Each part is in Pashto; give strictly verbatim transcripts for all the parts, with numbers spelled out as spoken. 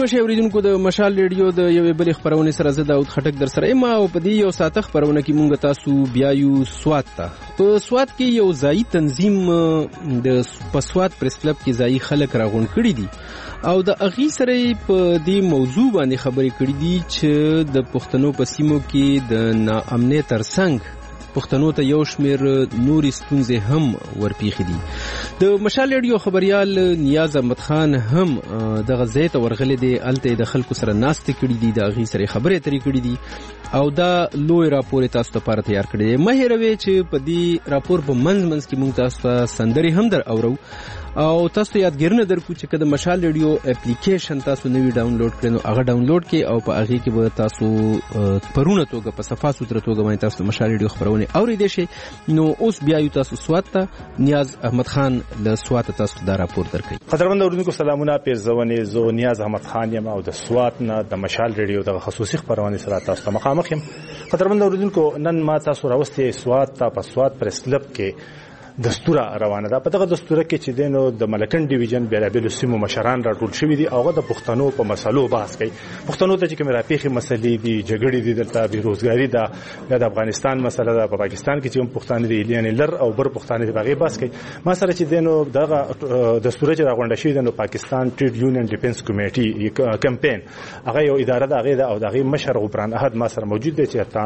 درنو شی اوریدونکو د مشال ریډیو د یوې بلې خبرونه سره زه داود خټک در سره یم او په دې یو ساعته خبرونه کې مونږ تاسو بیا یو سوات ته په سوات کې یو ځایي تنظیم د پسوات پریس کلب کې ځایي خلک راغون کړي دي او د اغي سره په دې موضوع باندې خبرې کړې دي چې د پښتنو په سیمو کې د ناامنۍ ترڅنګ پښتنو ته یو شمیر نوري ستونزې هم ورپیښې دي. د مشال ریډیو خبريال نیاز احمد خان هم د غزې ته ورغلي دي الته د خلکو سره ناست کړي دي د غي سره خبرې اترې کړي دي او دا لوی راپور تاسو ته لپاره تیار کړی دی. مه هیروي چې په دې راپور په منځ منځ کې مونږ تاسو ته سندري هم در اورو او تاسو یادګرنه درکو چې کله مشال ریډیو اپلیکیشن تاسو نوی ډاونلوډ کړئ نو هغه ډاونلوډ کړئ او په هغه کې به تاسو پرونه توګه په صفه ستر توګه باندې تاسو مشال ریډیو خبرونه اورئ شي. نو اوس بیا یو تاسو سوات ته نیاز احمد خان له سوات تاسو دا راپور درکړي. قدرمن اوریدونکو سلامونه پیرزونه زو نیاز احمد خان یم او د سوات نه د مشال ریډیو د خصوصي خبرونه سره تاسو ته مخامخ یم. قدرمن اوریدونکو نن ما تاسو راوستي سوات ته په سوات پریس کلب کې دستور روانه ده. په دغه دستور کې چې دینو د ملکن ډیویژن بیلابل سیمو مشران راټول شوي دي او هغه د پښتنو په مسلو بحث کوي. پښتنو ته چې کوم راپیخي مسلې دي، جګړې دي، دلته بیروزګاری ده، یا د افغانستان مسله ده، په پاکستان کې چې هم پښتانه دي یعنی لر او بر پښتانه دي هغه بحث کوي. ما سره چې دینو دغه دستور چې راغونډ شوی د پاکستان ټریډ یونین ډیفنس کمیټي کمپین هغه یو اداره ده هغه او دغه مشر غبران احد ما سره موجود دي چې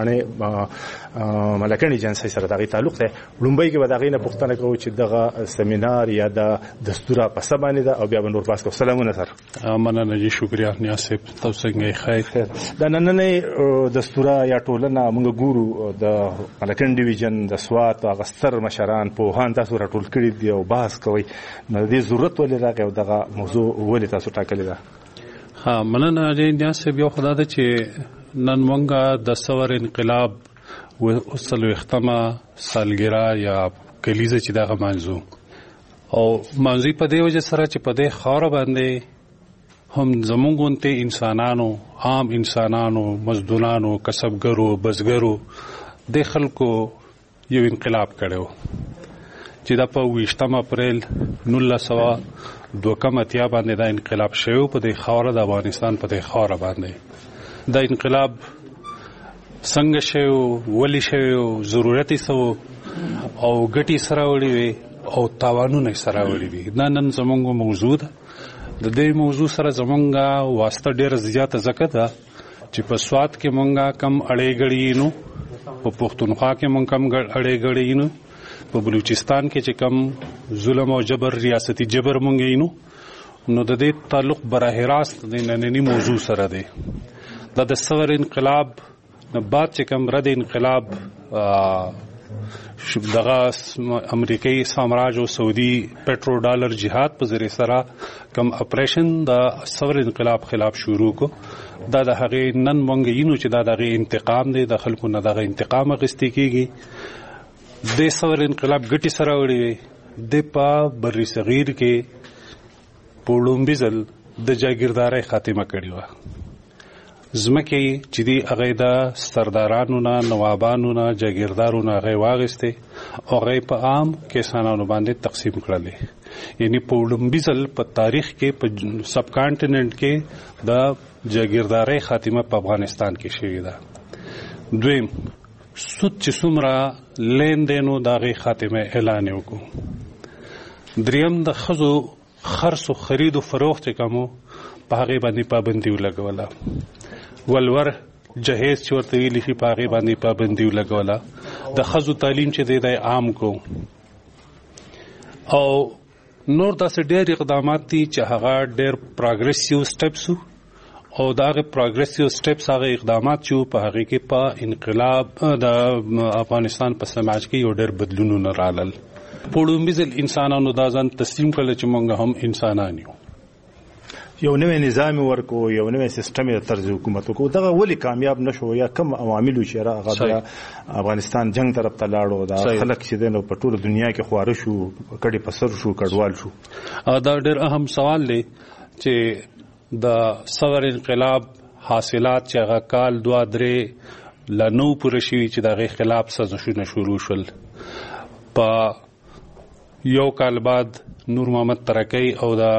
تانه ملکن ایجنسی سره دغه تعلق ده. لومبۍ کې ودغه نه تنه کو چې دغه سیمینار یا د دستور په سبانه ده او بیا به نور پاس کو. سلامونه سر. مننه جی شکریا نیاز صاحب تاسو څنګه خیر. دا نننې دستور یا ټولنه موږ ګورو د ملکن ډیویژن د سوات او غستر مشران په هان تاسو راټول کړی دی او بحث کوي. نو دې ضرورت ولې راغی او دغه موضوع ولې تاسو ټاکلې ده؟ ها مننه جی نیاز صاحب یو خدای ته چې نن مونږه د ثور انقلاب وصل ختمه سالګرا یا کلیزه چې دغه منځو او منځي په دې وجه سره چې په دې خاور باندې هم زمونږونته انسانانو عام انسانانو مزدورانو کسبګرو بزګرو د خلکو یو انقلاب کړو چې دا په ویشتم اپریل نولس سوه دوه کم اتیا باندې دا انقلاب شوی په دې خاور د افغانستان په دې خاور باندې. دا انقلاب څنګه شوی ولی شوی ضرورت یې سو او ګټي سره وړي وي او تاوانونه سره وړي وي. دا نن زمونږ موضوع ده. د دې موضوع سره زمونږه واسطه ډېر زیاته زکه ده چې په سوات کې مونږه کم اړې غړي نو، په پښتونخوا کې مونږ کم اړې غړي نو، په بلوچستان کې چې کم ظلم او جبر ریاستي جبر مونږ نو نو د دې تعلق براه راست د نننی موضوع سره دی. دا د ثور انقلاب نه بعد چې کم رد انقلاب دغه امریکایي سامراج او سعودي پټرو ډالر جهاد په ذریعہ سره کم اپریشن د ثور انقلاب خلاف شروع کو. دا د هغه نن مونږ یینو چې دا دغه انتقام دی، د خلکو نه دغه انتقام اخیستل کیږي. د ثور انقلاب ګټي سره وړي د په بری صغیر کې پولومبي ځل د جاگیردارۍ خاتمه کړې و. زمکه چې دی هغه د سردارانو نه نوابانو نه جاگیردارو نه هغه واغسته او هغه په عام کسانانو باندې تقسیم کړل. یعنی په لومبي ځل په تاریخ کې په سب کانټیننټ کې د جاگیردارۍ خاتمه په افغانستان کې شوې ده. دویم سود چې څومره لین دینو دغه خاتمه اعلان وکړو. دریم د خزو خرڅ او خرید او فروخت کومو په هغه باندې پابندي ولګوله. ولور جهیز چې ورته ویل شي په هغې باندې پابندي ولګوله. د ښځو تعلیم چې دی دی عام کو او نور داسې ډېر اقدامات دي چې هغه ډېر پروګریسیو سټیپس او د هغه پروګریسیو سټیپس هغه اقدامات چې په هغې کې په انقلاب د افغانستان په سماج کې یو ډېر بدلونونه رالل. په لومبي ځل انسانانو دا ځان تسلیم کړل چې موږ هم انسانان یو. یو نوې نظام ورکو، یو نوې سیستم د طرز حکومت کو. دغه ولی کامیاب نشو یا کم عوامل چې راغله افغانستان جنگ طرف ته لاړو؟ دا خلک چې دنه په ټول دنیا کې خواره شو، کډي پسر شو، کډوال شو. دا ډېر اهم سوال دی چې د ثور انقلاب حاصلات چې هغه کال دوه درې لنو پوره شوي چې دغه خلاف سازشونه شروع شول. په یو کال بعد نور محمد ترکی او د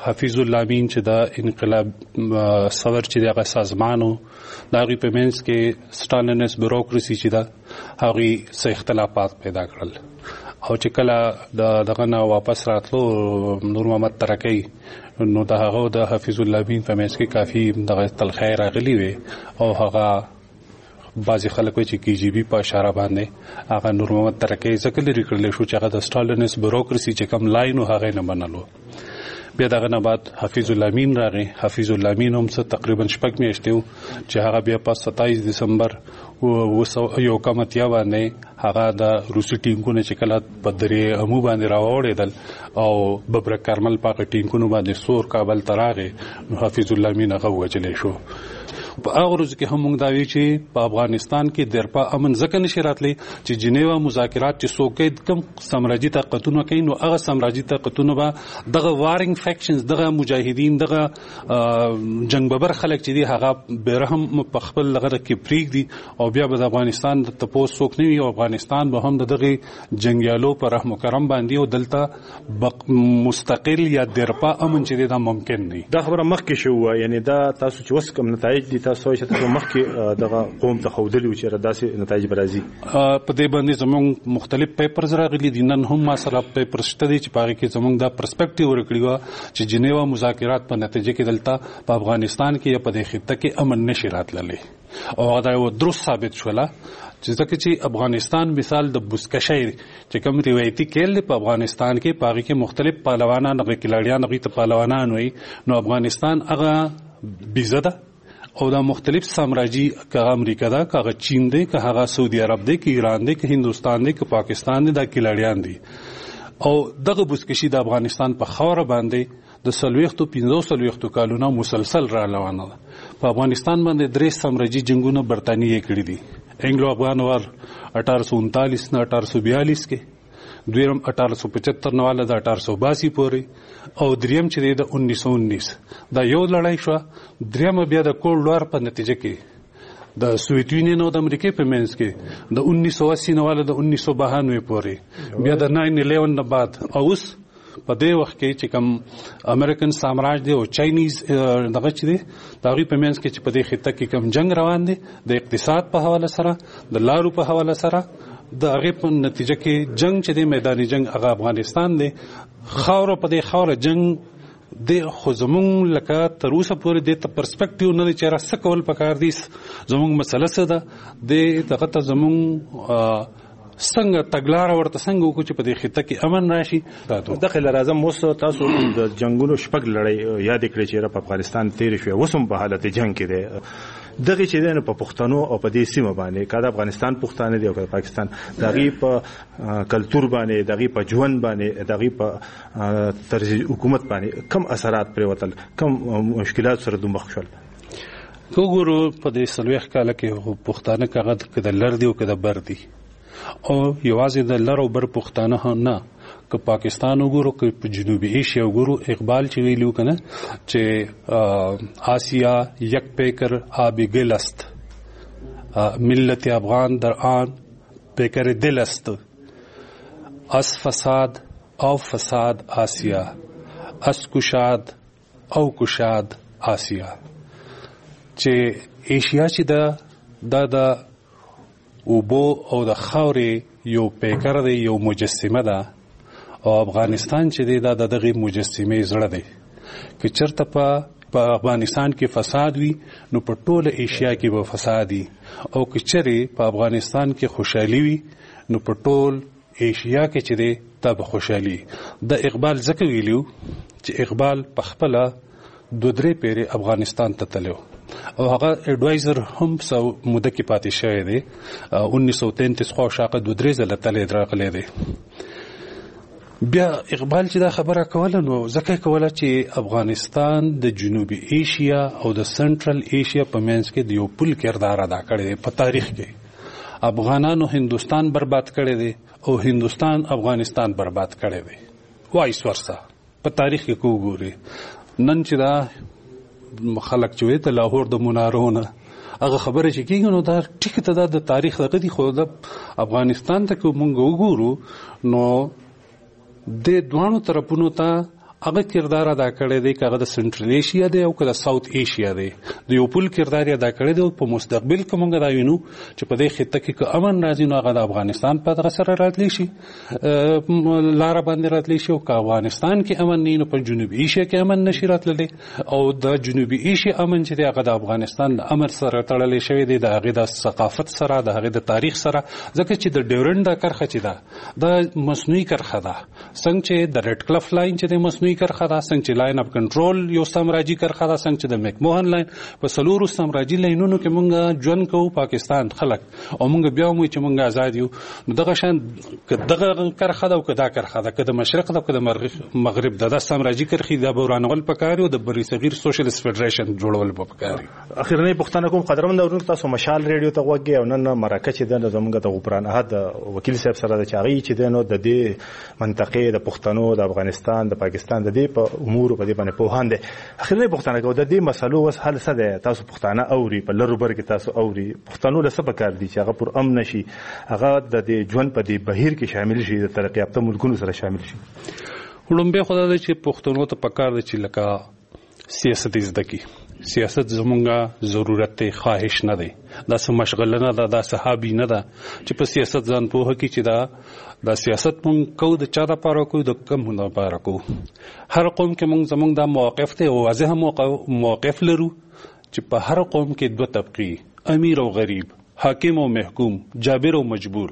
حفیظ الله امین چې دا انقلاب صدر چې دغه سازمانو د هغې په منځ کې سټالینس بیوروکراسي چې ده هغې څه اختلافات پیدا کړل او چې کله د دغه نه واپس راتلو نور محمد ترکی نو د هغه د حفیظ الله امین په منځ کې کافي دغه تلخی راغلي وي او هغه بعضې خلک وایي چې کی جی بي په اشاره باندې هغه نور محمد ترکی ځکه لرې کړلی شو چې هغه د سټالینس بیوروکراسي چې کوم لاین و هغه نه منلو. بیا دغه نه بعد حفیظ الله امین راغی. حفیظ الله امین هم څه تقریبا شپږ میاشتې و چې هغه بیا په ستاییس دسمبر یو کم اتیا باندې هغه د روسي ټینکونه چې کله په درې امو باندې راوړېدل او ببرک کارمل په هغه ټینکونو باندې سور کابل ته راغی نو حفیظ الله امین هغه ووژلی شو. په هغه ورځو کې هم موږ دا وایو چې په افغانستان کې درپا امن ځکه نشي راتلی چې جنیوا مذاکرات چې څوک کم سامراجي طاقتونه کوي نو هغه سامراجي طاقتونه به دغه وارینګ فیکشنز دغه مجاهدین دغه جنگ ببر خلک چې دي هغه برهم په خپل لغه کې پریږدي او بیا به د افغانستان د تپوس څوک نه وي او افغانستان به هم دغه جنگیالو پر رحم کرم باندې او دلته مستقل یا درپا امن چې دا ممکن نه. دا خبره مخکې شو یعنی دا تاسو چې وس کوم نتایج دي تاسو چې تاسو مخکې دغه قوم ته خودلی و چې داسې نتایج برازي په دې باندې زموږ مختلف پیپرز راغلي دي. نن هم ما سره پیپر شته دي چې په هغې کې زموږ دا پرسپیکټیو ورکړي وه چې جنیوا مذاکرات په نتیجه کې دلته په افغانستان کې یا په دې خطه کې امن نشي راتللی او هغه دا یو درست ثابت شوله چې ځکه چې افغانستان مثال د بزکشۍ چې کوم روایتي کیل دی په افغانستان کې په هغې کې مختلف پهلوانان هغې کلاړیان هغې ته پهلوانان وایي نو افغانستان هغه بیزه ده او دا مختلف سامراجی که امریکا ده که هغه چین دی که هغه سعودي عرب دی که ایران دی که هندوستان دی که پاکستان دی دا کلاړیان دی او دغه بزکشي د افغانستان په خاوره باندې د څلوېښتو پنځو څلوېښتو کالونو مسلسل را روانه ده. په افغانستان باندې درې سامراجي جنګونه برطانیې کړي دي. انګلو افغان وار اٹھارہ سو انتالیس نه اٹھارہ سو بیالیس کې دویم اٹھارہ سو پچہتر نه والا د اٹھارہ سو باسی پورې او دریم چې د انیس سو انیس دا یو لړۍ شوه. دریم بیا د کولډ وار په نتیجه کې د سوویت یونین او د امریکې په منځ کې د انیس سو اسی نه والا د انیس سو بهانوي پورې بیا د ناین الیون نه بعد او اوس په دې وخت کې چې کوم امریکن سامراج دی او چاینیز دغه چې دی د هغوی په منځ کې چې په دې خطه کې کوم جنگ روان دی د اقتصاد په حواله سره د لارو په حواله سره د هغې په نتیجه کې جنگ چې دی میداني جنگ هغه افغانستان دی. خاوره په دې خاوره جنگ دی خو زمونږ لکه تر اوسه پورې دې ته پرسپیکټیو نه دی چې را څه کول پکار دي. زمونږ مسله څه ده دې دغه ته زمونږ څنګه تګلاره ورته څنګه وکړو چې په دې خطه کې امن راشي. دغه لازم اوس تاسو د جنګونو شپږ لړۍ یاد کړئ چې په افغانستان تیر شوې اوس هم په حالت جنګ کې دی. دغه چې دی په پښتنو او په دې سیمه باندې که د افغانستان پښتانه دي او که پاکستان د هغې په کلتور باندې د هغې په ژوند باندې د هغې په طرز حکومت باندې کم اثرات پرېوتل کم مشکلات سره دوی مخ شول؟ که وګورو په دې څلوېښت کاله کې پښتانه که هغه که د لر دي او که د بر دي او یوازې د لر او بر پښتانه هم نه که پاکستان وګورو که په جنوبي ایشیا وګورو اقبال چې ویلو کنه چې آسیا یک پیکر آب گل است ملت افغان در آن پیکر دل است از فساد او فساد آسیا از کشاد او کشاد آسیا چې ایشیا چې دا دا د اوبو او د خاورې یو پیکر دی یو مجسمه ده او افغانستان چې دی دا د دغې مجسمې زړه دی. که چېرته په په افغانستان کې فساد وي نو په ټوله ایشیا کې به فساد وي او که چېرې په افغانستان کې خوشحالي وي نو په ټول ایشیا کې چې دی دا به خوشحالي. د اقبال ځکه ویلو چې اقبال په خپله دو درې پیرې افغانستان ته تللی او هغه اډوایزر هم څه موده کې پاتې شوی دی. انیس سو تینتیس خوا شاقه دو درې ځله تللی راغلی دی. بیا اقبال چې دا خبره کوله نو ځکه کوله چې افغانستان د جنوبي ایشیا او د سنټرل ایشیا په منځ کې د یو پل کردار ادا کړی دی. په تاریخ کې افغانانو هندوستان برباد کړی دی او هندوستان افغانستان برباد کړی دی. وایس ورسا په تاریخ کې کو ګوري نن چې دا خلک چې وي د لاهور د منارونه هغه خبره چې کېږي نو دا ټیک ته دا د تاریخ دغه دي خو د افغانستان ته که مونږ وګورو نو د دوانو طرفونو ته هغه کردار ادا کړی دی، هغه د سنټرل ایشیا دی او که د ساوث ایشیا دی، د یو پل کردار ادا کړی دی. په مستقبل کې موږ دا وینو چې په دې خطه کې که امن راځي نو هغه د افغانستان په دغه سره راتلی شي، لاره باندې راتلی شي، او که افغانستان کې امن نه نو په جنوبي ایشیا کې امن نشي راتللی. او د جنوبي ایشیا امن چې دی هغه د افغانستان د امر سره تړلی شوی دی، د هغې د ثقافت سره، د هغې د تاریخ سره، ځکه چې د ډیورنډ دا کرښه چې ده دا مصنوعي کرښه ده، څنګه چې د ریډ کلف لاین چې د مصنوعي کرښه ده، څنګه چې لاین اف کنټرول یو سامراجي کرښه ده، څنګه چې د مکموهن لاین په څلورو سامراجي لاینونو کې مونږ ژوند کوو پاکستان خلک، او مونږ بیا وایو چې مونږ آزاد یو. نو دغه شان که دغه کرښه ده او که دا کرښه ده، که د مشرق ده او که د مغرب ده، دا سامراجي کرښې دا به ورانول پکار او د بری صغیر سوشلیست فدریشن جوړول به پکار. اخیرنۍ پوښتنه کوم قدرمن اورونکو، تاسو مشال ریډیو ته غوږ او نن مرکه چې ده زموږ د غفران احد وکیل صاحب سره د چاغي چې ده نو د دې منطقې د پښتنو د افغانستان د پاکستان د دې په امور په دې باندې پوهان دي. اخیرنۍ پوښتنه کوم د دې مسلو وس حل څه دی؟ تاسو پښتانه اوري په لرو بر کې، تاسو اوري پښتنو له څه پکار دي چې هغه پر امن شي، هغه د دې ژوند په دې بهیر کې شامل شي، د ترقی یافته ملکونو سره شامل شي. وړومبه خدای دې چې پښتنو ته پکار دي چې لکه سیاست زده کی. سیاست زمونږه ضرورت دی، خواهش نه دی، دا څه مشغله نه ده، دا صحابي نه ده چې په سیاست ځان پوهه کی چې دا دا سیاست مونږ کوو د چا لپاره کوو، د کوم لپاره کوو. هر قوم کې مونږ زمونږ دا موقف دی او واضح موقف لرو چې په هر قوم کې دوه طبقې، امیر او غریب، حاکم او محکوم، جابر او مجبور.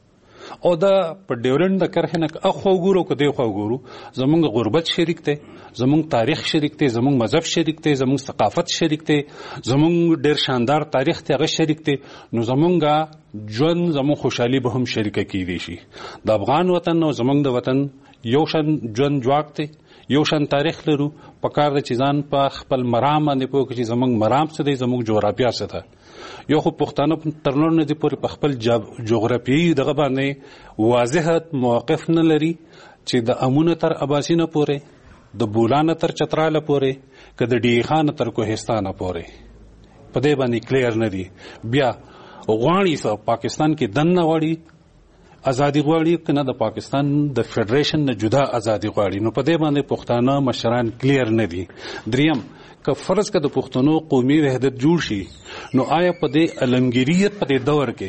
او دا په ډیورنډ د کرښې نه اخوا وګورو که دی خوا وګورو، زمونږ غربت شریک دی، زمونږ تاریخ شریک دی، زمونږ مذهب شریک دی، زمونږ ثقافت شریک دی، زمونږ ډیر شاندار تاریخ دی هغه شریک دی. نو زمونږ ژوند زمونږ خوشحالي به هم شریکه کیدی شي. د افغان وطن او زمونږ د وطن یو شان ژوند جواک دی، یو شان تاریخ لرو. پکار د چې ځان په خپل مرام باندې پوه کړي چې زمونږ مرام څه دی، زمونږ جغرافیه څه ده. یو خو پښتانه تر نور نه دي پورې په خپل جغرافیایي دغه باندې واضح موقف نه لري چې د امونه تر اباسینه پورې، د بولانه تر چتراله پورې، که د ډی خان تر کوهستانه پورې په دې باندې کلیر نه دي. بیا غواړي پاکستان کې دننه غواړي ازادي غواړي که نه د پاکستان د فدریشن نه جدا ازادي غواړي. نو په دې باندې پښتانه مشران کلیر نه دي. دریم، که فرض که د پښتنو قومي وحدت جوړ شي نو آیا په دې علمګیریت په دې دور کې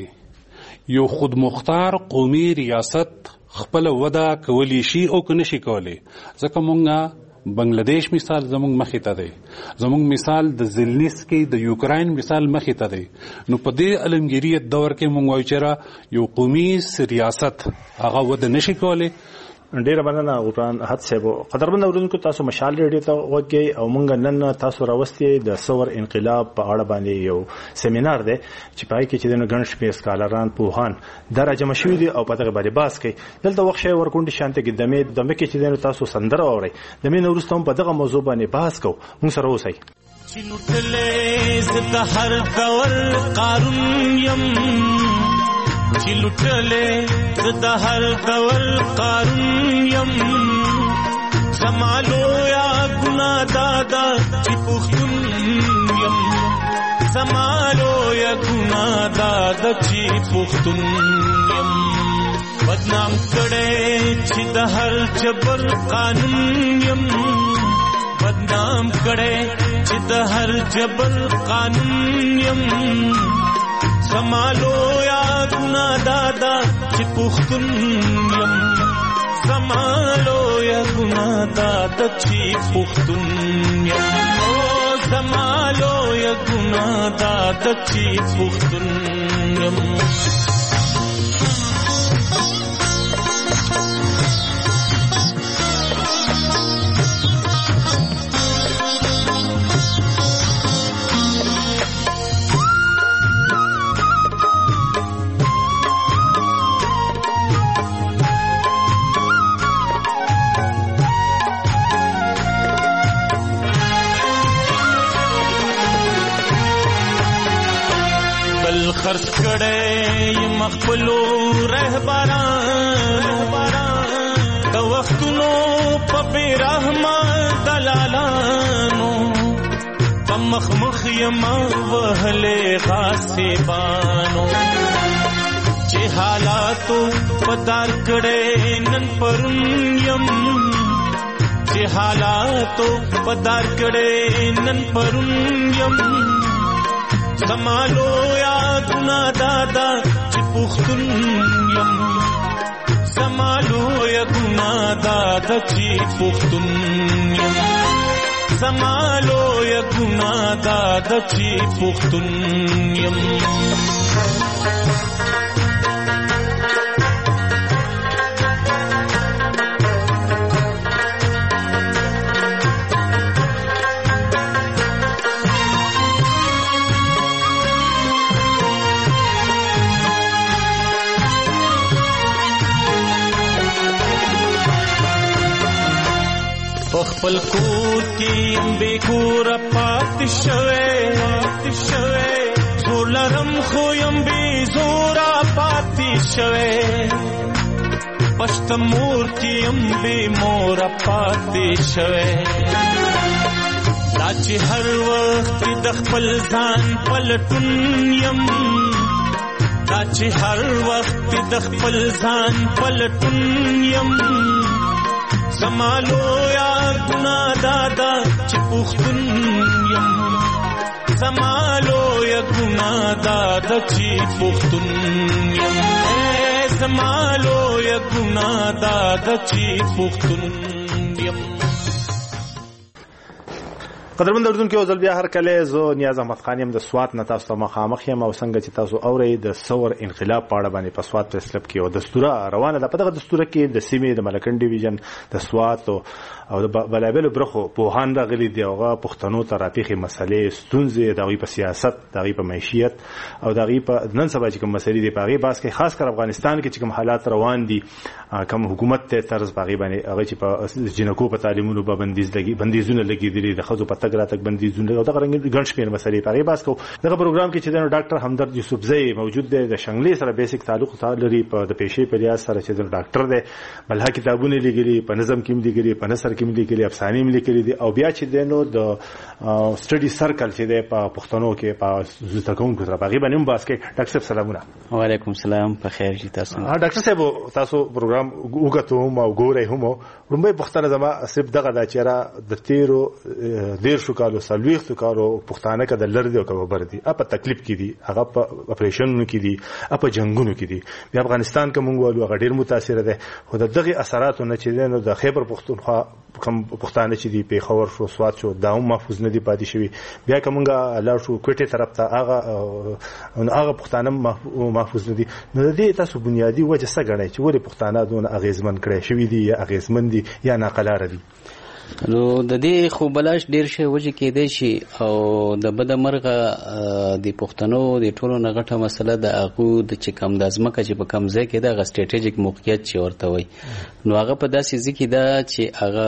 یو خودمختار قومي ریاست خپل وده کولی شي او که نشي کولی؟ ځکه مونږه بنگلاديش مثال زمونږ مخې ته دی، زمونږ مثال د زلنسکي د یوکراین مثال مخې ته دی. نو په دې علمګیریت دور کې مونږ وایو چې یو قومي ریاست هغه وده نشي کولی. ډیره مننه غفران احد صاحب. قدرمن اورونکو، تاسو مشال ریډیو ته وګورئ او مونږ نن تاسو راوستي د ثور انقلاب په اړه باندې یو سیمینار دی چې پای کې چې د ګڼ شمېر سکالران پوهان درجه مشوي دي او په دغه باندې بحث کوي. دلته وخت شي ورکوندي شانته کې دمه دمه کې چې تاسو سندره اورئ، دمه نورستو په دغه موضوع باندې بحث کوو. مونږ سره اوسئ. چې لوټلې زه هر دور قارون يم، چې لوټلې زه د هر ډول قارون یم، زمالو یا ګناه دادا چې پښتون یم، زمالو یا ګناه دادا چې پښتون یم. بدنام کړې چې د هر جبر قانون یم، بدنام کړې چې د هر جبر قانون یم، زمالو یا ګناه دادا چې پښتون یم، زمالو یا ګناه دادا چې پښتون یم، او زمالو یا ګناه دادا چې پښتون یم. خرڅ کړې مخبلو رهبرانو، د وختونو په بیرحمه دلالانو، په مخ مخ یم وهلې غاصبانو، چې حالاتو په دار کړې نن پرون یم، چې حالاتو پدار کړي نن پرون یم زمالو یا ګنا دادا چې پښتون یم زمالو یا ګنا دادا چې پښتون یم زمالو یا ګنا دادا چې پښتون یم خپل کور کې بے کور پات شوه پات شوه زولرم خو یم بے زورا پات شوه پښت مور کې یم بے مور پات شوه دا چې هر وخت د خپل ځان پلټون یم دا چې هر وخت د خپل ځان پلټون یم زمالو یا ګنا دادا چې پښتون یم زمالو یا ګنا دادا چې پښتون یم زمالو یا ګنا دادا چې پښتون یم. قدرمن اردوونکو ځل بیا هر کله زه نیاز احمد خان یم د سوات نه تاسو ته مخامخ یم او څنګه چې تاسو اورئ د ثور انقلاب په اړه باندې په سوات پریس کلب کې او دستوره روانه ده. په دغه دستوره کې د سیمې د ملکن ډیویژن د سوات او د بلابل برخو پوهان راغلي دي هغه پښتنو ته راپیخي مسلې ستونزې د غوي په سیاست د غوي په معیشت او د غوي په نن سبا چې کوم مسلې دي په غوي باس کې خاص کر افغانستان کې چې کوم حالات روان دي کوم حکومت ته طرز باغی باندې هغه چې په جنکو په تعلیمونو باندې لګي بندیزونه لګیدلي د خزو په تګ راتګ بندیزونه او دغه رنګ ګڼ شمېر مسلې په غوي باس کو دغه پروګرام کې چې د ډاکټر همدرد یوسفزئی موجود دی د شنګلې سره بیسیک تعلق لري په د پیشې په لیاس سره چې د ډاکټر دی بلها کتابونه لګلي په نظم کې لګلي په نثر کې لګلي افسانې لیکلي دي او بیا چې دینو د سټډي سرکل چې دی په پښتنو کې په زده کوونکو سره باغی باندې هم باس کې ډاکټر صاحب سلامونه. وعلیکم السلام په خیر جی تاسو. ډاکټر صاحب تاسو پروګرام وګورئ هم او ګورئ هم لومبه پښتنه زما صرف دغه د چیرې د تیرو ډیر شو کالو سلويخت کالو پښتانه کده لړ دی او کبر دی اپ تکلیف کې دي هغه په اپریشنونو کې دي اپ جنگونو کې دي بیا افغانستان کې مونږ ولو هغه ډیر متاثر ده خو دغه اثرات نه چې نو د خیبر پښتونخوا کوم پښتانه چې دی په خور شو سواد شو داوم محفوظ نه دی پاتې شوی بیا کومګه لار شو کوټه طرف ته هغه هغه پښتانه محفوظ نه دي نو د دې تاسو بنیادی وجه څه غنئ چې ولې پښتانه دونه اغیزمن کړي شوی دي یا اغیزمن دي یا ناقلار دي؟ نو د دې خو بلاش ډیر شی وجه کېدای شي او د بد مرغه د پښتنو د ټولو نغټه مسله د اغو د چې کم د ازمکه چې په کم ځای کې د غسټریټیجیک موقعیت چې ورته وي نو هغه په داسې ځکه دا چې هغه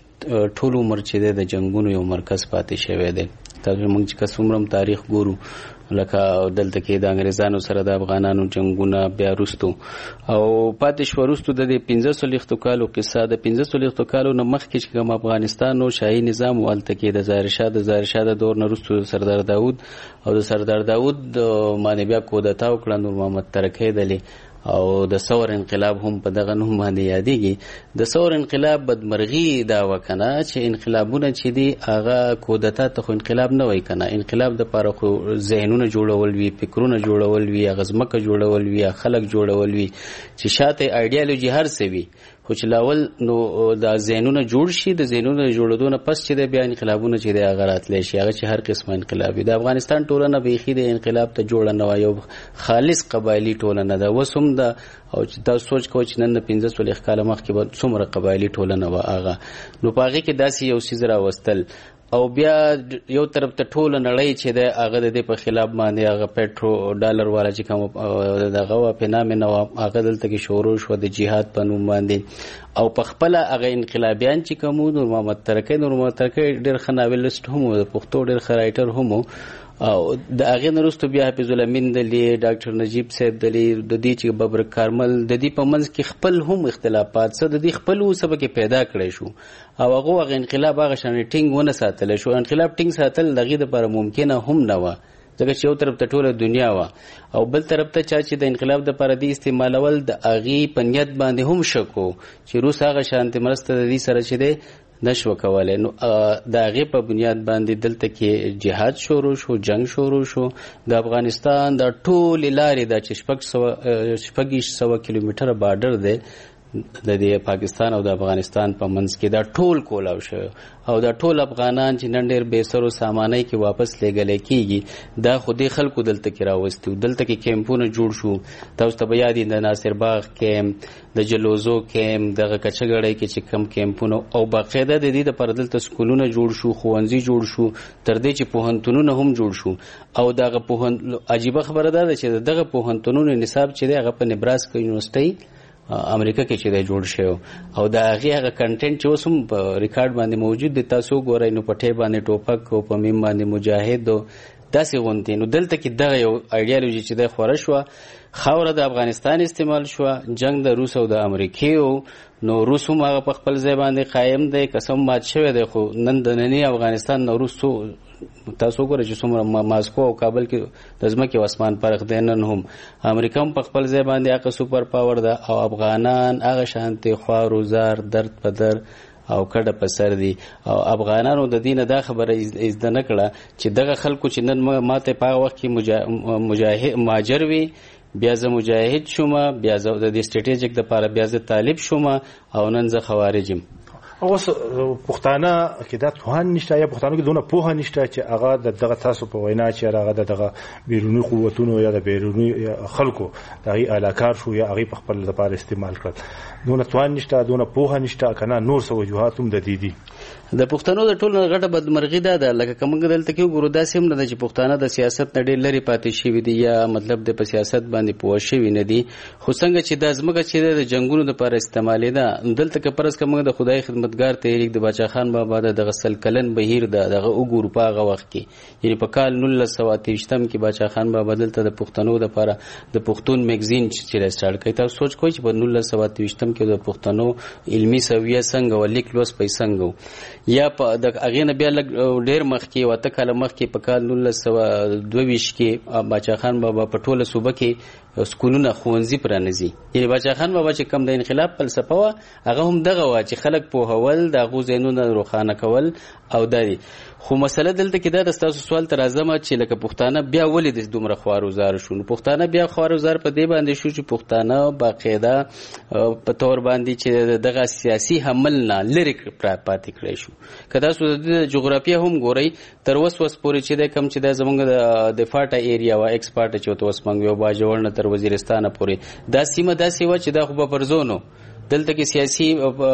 ټول عمر چې د جنگونو یو مرکز پاتې شوی دی. تاسو موږ چې کومرم تاریخ ګورو لکه دلته کې د انګريزانو سره د افغانانو جنگونه بیا وروستو او پاتې شو وروستو د پنځه سلو کالو قصه د پنځه سلو کالو نه مخکې چې کوم افغانستان او شاهي نظام ولته کې د ظاهر شاه د ظاهر شاه د دور نه وروستو سردار داوود او د سردار داوود باندې بیا کودتا وکړه نور محمد ترکی دلی او د ثور انقلاب هم په دغه نوم باندې یادېږي. د ثور انقلاب بدمرغي دا وکنه چې انقلابونه چې دي هغه کودتا ته خو انقلاب نه وای کنه انقلاب د پاره خو ذهنونه جوړول وی فکرونه جوړول وی غزمکه جوړول وی خلک جوړول وی چې شاته ایډیالوژي هر څه وی خو چې لاول نو د ذهنونه جوړ شي د ذهنونه جوړدونه پس چې د بیا انقلابونه چې د غرات لې شي هغه چې هر قسمه انقلابي د افغانستان ټولنه بیخي د انقلاب ته جوړ نه وایو خالص قبایلی ټولنه ده وسوم ده او چې تاسو سوچ کوئ چې نن پنځه سلو کال مخکې به څومره قبایلی ټولنه و هغه نو پاغه کې داسې یو سیز را وستل او بیا یو طرف ته ټول نړۍ چې د هغه د په خلاف باندې هغه پټرو ډالر والا چې کوم دغه و په نامه نو هغه دلته کې شروع شو د جهاد په نوم باندې او په خپل هغه انقلابیان چې کوم نور محمد ترکی نور محمد ترکی ډېر خناویلست هم د پښتو ډېر خرایټر هم او د هغه نورستو بیا حفیظ الامین دلی ډاکټر نجیب صاحب دلی د دې چې ببر کارمل د دې په منځ کې خپل هم اختلافات څه د دې خپل سبب کې پیدا کړی شو او هغه انقلاب هغه شان ټینګ ونه ساتل شو انقلاب ټینګ ساتل دغه لپاره ممکنه هم نه و ځکه چې یو طرف ته ټوله دنیا و او بل طرف ته چا چې د انقلاب د لپاره د استعمالول د اغي پنیت باندې هم شکو چې روس هغه شانتي مرسته د دې سره چې نشو کولای. نو د هغې په بنیاد باندې دلته کې جهاد شروع شو، جنگ شروع شو. د افغانستان د ټولې لارې دا چې شپږ سوه شپږ سوه کیلومتره بارډر دی د دې پاکستان او د افغانستان په منځ کې دا ټول کولاو شوی او دا ټول افغانان چې نن ډېر بې سرو سامانۍ کې واپس لیږلی کېږي دا خو دې خلکو دلته کې راوستي. دلته کې کیمپونه جوړ شو، تاسو ته به یاد د ناصر باغ کیمپ، د جلوزو کیمپ، دغه کچهګړۍ کې چې کم کیمپونه او باقاعده د دې دپاره دلته سکولونه جوړ شو، ښوونځي جوړ شو، تر دې چې پوهنتونونه هم جوړ شو. او دغه پوهن عجیبه خبره دا ده چې دغه پوهنتونونو نصاب چې دی هغه په نبراسکا یونیورسټۍ امریکا کې چې دی جوړ شوی او د هغې هغه کنټینټ چې اوس هم په ریکارډ باندې موجود دی، تاسو وګورئ نو په ټی باندې ټوپک او په میم باندې مجاهد او داسې غوندې. نو دلته کې دغه یو ایډیالوژي چې دی خوره شوه، خاوره د افغانستان استعمال شوه، جنگ د روس او د امریکې و. نو روس هم هغه په خپل ځای باندې قایم دی، قسم مات شوی دی. خو نن د ننني افغانستان نه روس تاسو وګورئ چې څومره ماسکو او کابل کې د ځمکې او اسمان فرق دی. نن هم امریکا هم په خپل ځای باندې هغه سوپر پاور ده او افغانان هغه شانتې خوار و زار درد په در او کډه په سر دي. او افغانانو د دې نه دا خبره زده نه کړه چې دغه خلکو چې نن ماته په هغه وخت کې مجاهد مهاجر وي، بیا زه مجاهد شوم، بیا زه د دې سټریټیجیک دپاره بیا زه طالب شوم او نن زه خوارج یم. اوس پښتانه کې دا توان نشته یا پښتانه کې دونه پوهه نشته چې هغه د دغه تاسو په وینا چې هغه د دغه بیرونی قوتونو یا د بیرونی خلکو د هغې علاکار شو یا هغې په خپل لپاره استعمال کړل. دونه توان نشته، دونه پوهه نشته، که نه نور څه وجوهات هم د دې دي. د پښتنو د ټولو غټه بدمرغي دا ده لکه که موږ دلته کې وګورو داسې هم نه ده چې پښتانه د سیاست نه ډېر لرې پاتې شوي دي یا مطلب د په سیاست باندې پوه شوي نه دي. خو څنګه چې دا ځمکه چې ده د جنګونو دپاره استعمالېده، دلته که فرض که موږ د خدای خدمتګار تحریک د باچا خان بابا د دغه سل کلن بهیر ده دغه وګورو په هغه وخت کې، یعنې په کال نولس سوه اته ویشتم کې باچا خان بابا دلته د پښتنو دپاره د پښتون میګزین چې راسټارټ کړی. تاسو سوچ کوئ چې په نولس سوه اته ویشتم کې د پښتنو علمي سویه څنګه و، لیک لوست پی څنګه و. یا په د هغې نه بیا لږ ډېر مخکې او اته کاله مخکې په کال نولس سوه دوه ویشت کې باچا خان بابا په ټوله صوبه کې سکولونه ښوونځي پرانیزي. یعنې باچا خان بابا چې کوم د انقلاب فلسفه وه هغه هم دغه وه چې خلک پوهول، د هغو ذهنونه روښانه کول او دا دي. خو مسله دلته کې دا د ستاسو سوال ته راځم چې لکه پښتانه بیا ولې د دومره خوار و زار شو. نو پښتانه بیا خوار و زار په دې باندې شو چې پښتانه باقاعده په طور باندې چې دغه سیاسي حمل نه لرې پاتې کړی شو. که تاسو د جغرافیه هم ګورئ تر اوس وس پورې چې دی کوم چې دا زموږ د فاټا ایریا وه، ایکس فاټا چې ورته اوس موږ یو باجوړ نه تر وزیرستانه پورې دا سیمه داسې وه چې دا خو به فرزونو دلته کې سیاسي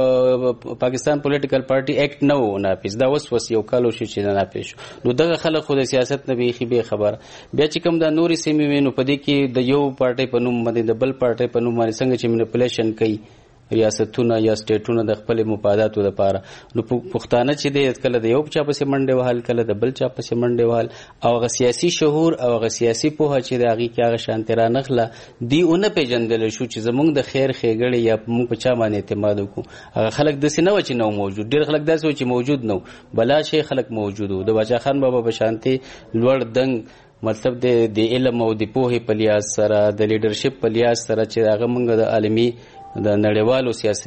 پاکستان پولیټیکل پارټي ایکټ نه و نافذ، دا اوس وس یو کال وشو چې نه نافذ شو. نو دغه خلک خو د سیاست نه بیخي بې خبره. بیا چې کوم دا نورې سیمې وي نو په دې کې د یو پارټۍ په نوم باندې د بل پارټۍ په نوم باندې څنګه چې منیپولیشن کوي ریاستونه یا سټیټونه د خپل مفاداتو لپاره. نو پښتانه چې دی کله د یو چا پسې منډې وهل، کله د بل چا پسې منډې وهل او هغه سیاسي شعور او هغه سیاسي پوهه چې د هغې کې هغه شانتې رانغله دی ونه پېژندلی شو چې زموږ د خیر ښېګړې یا موږ په چا باندې اعتماد وکړو. هغه خلک داسې نه وه چې نه موجود، ډېر خلک داسې وو چې موجود نه و، بلا شی خلک موجود وو. د باچا خان بابا په شانتې لوړ دنګ مطلب د علم او د پوهې په لحاظ سره د لیډرشپ په لحاظ سره چې هغه موږ د عالمي د نړیوالو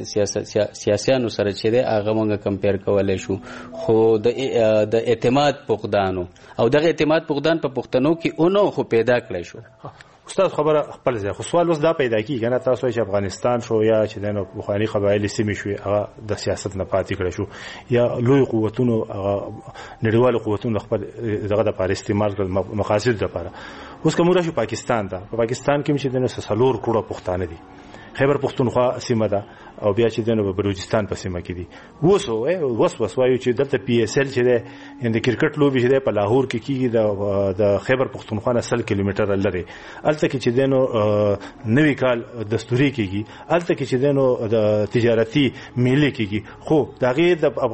سیاسیانو سره چې دی هغه موږ کمپیر کولی شو. خو د اعتماد فقدان او دغه اعتماد فقدان په پښتنو کې اونو خو پیدا کړی شو. استاد خبره خپل ځای، خو سوال اوس دا پیدا کېږي که نه تاسو چې افغانستان شو یا چې دی نو پخواني قبایلي سیمې شوې هغه د سیاست نه پاتې کړی شو یا لوی قوتونو هغه نړیوالو قوتونو خپل دغه دپاره استعمال کړل مقاصد دپاره. اوس که موږ راشو پاکستان ته، په پاکستان کې هم چې دی نو څلور کروړه پښتانه دي، خیبر پښتونخوا سیمه ده او بیا چې دی نو بلوچستان په سیمه کې دي. اوس اوس وس وایو چې دلته پی ایس ایل چې دی یعنې د کرکټ لوبې چې دی په لاهور کې کېږي د خیبر پښتونخوا نه سل کیلومتره لرې. هلته کې چې دی نو نوي کال دستوري کېږي، هلته کې چې دی نو د تجارتي میلې کېږي. خو د هغې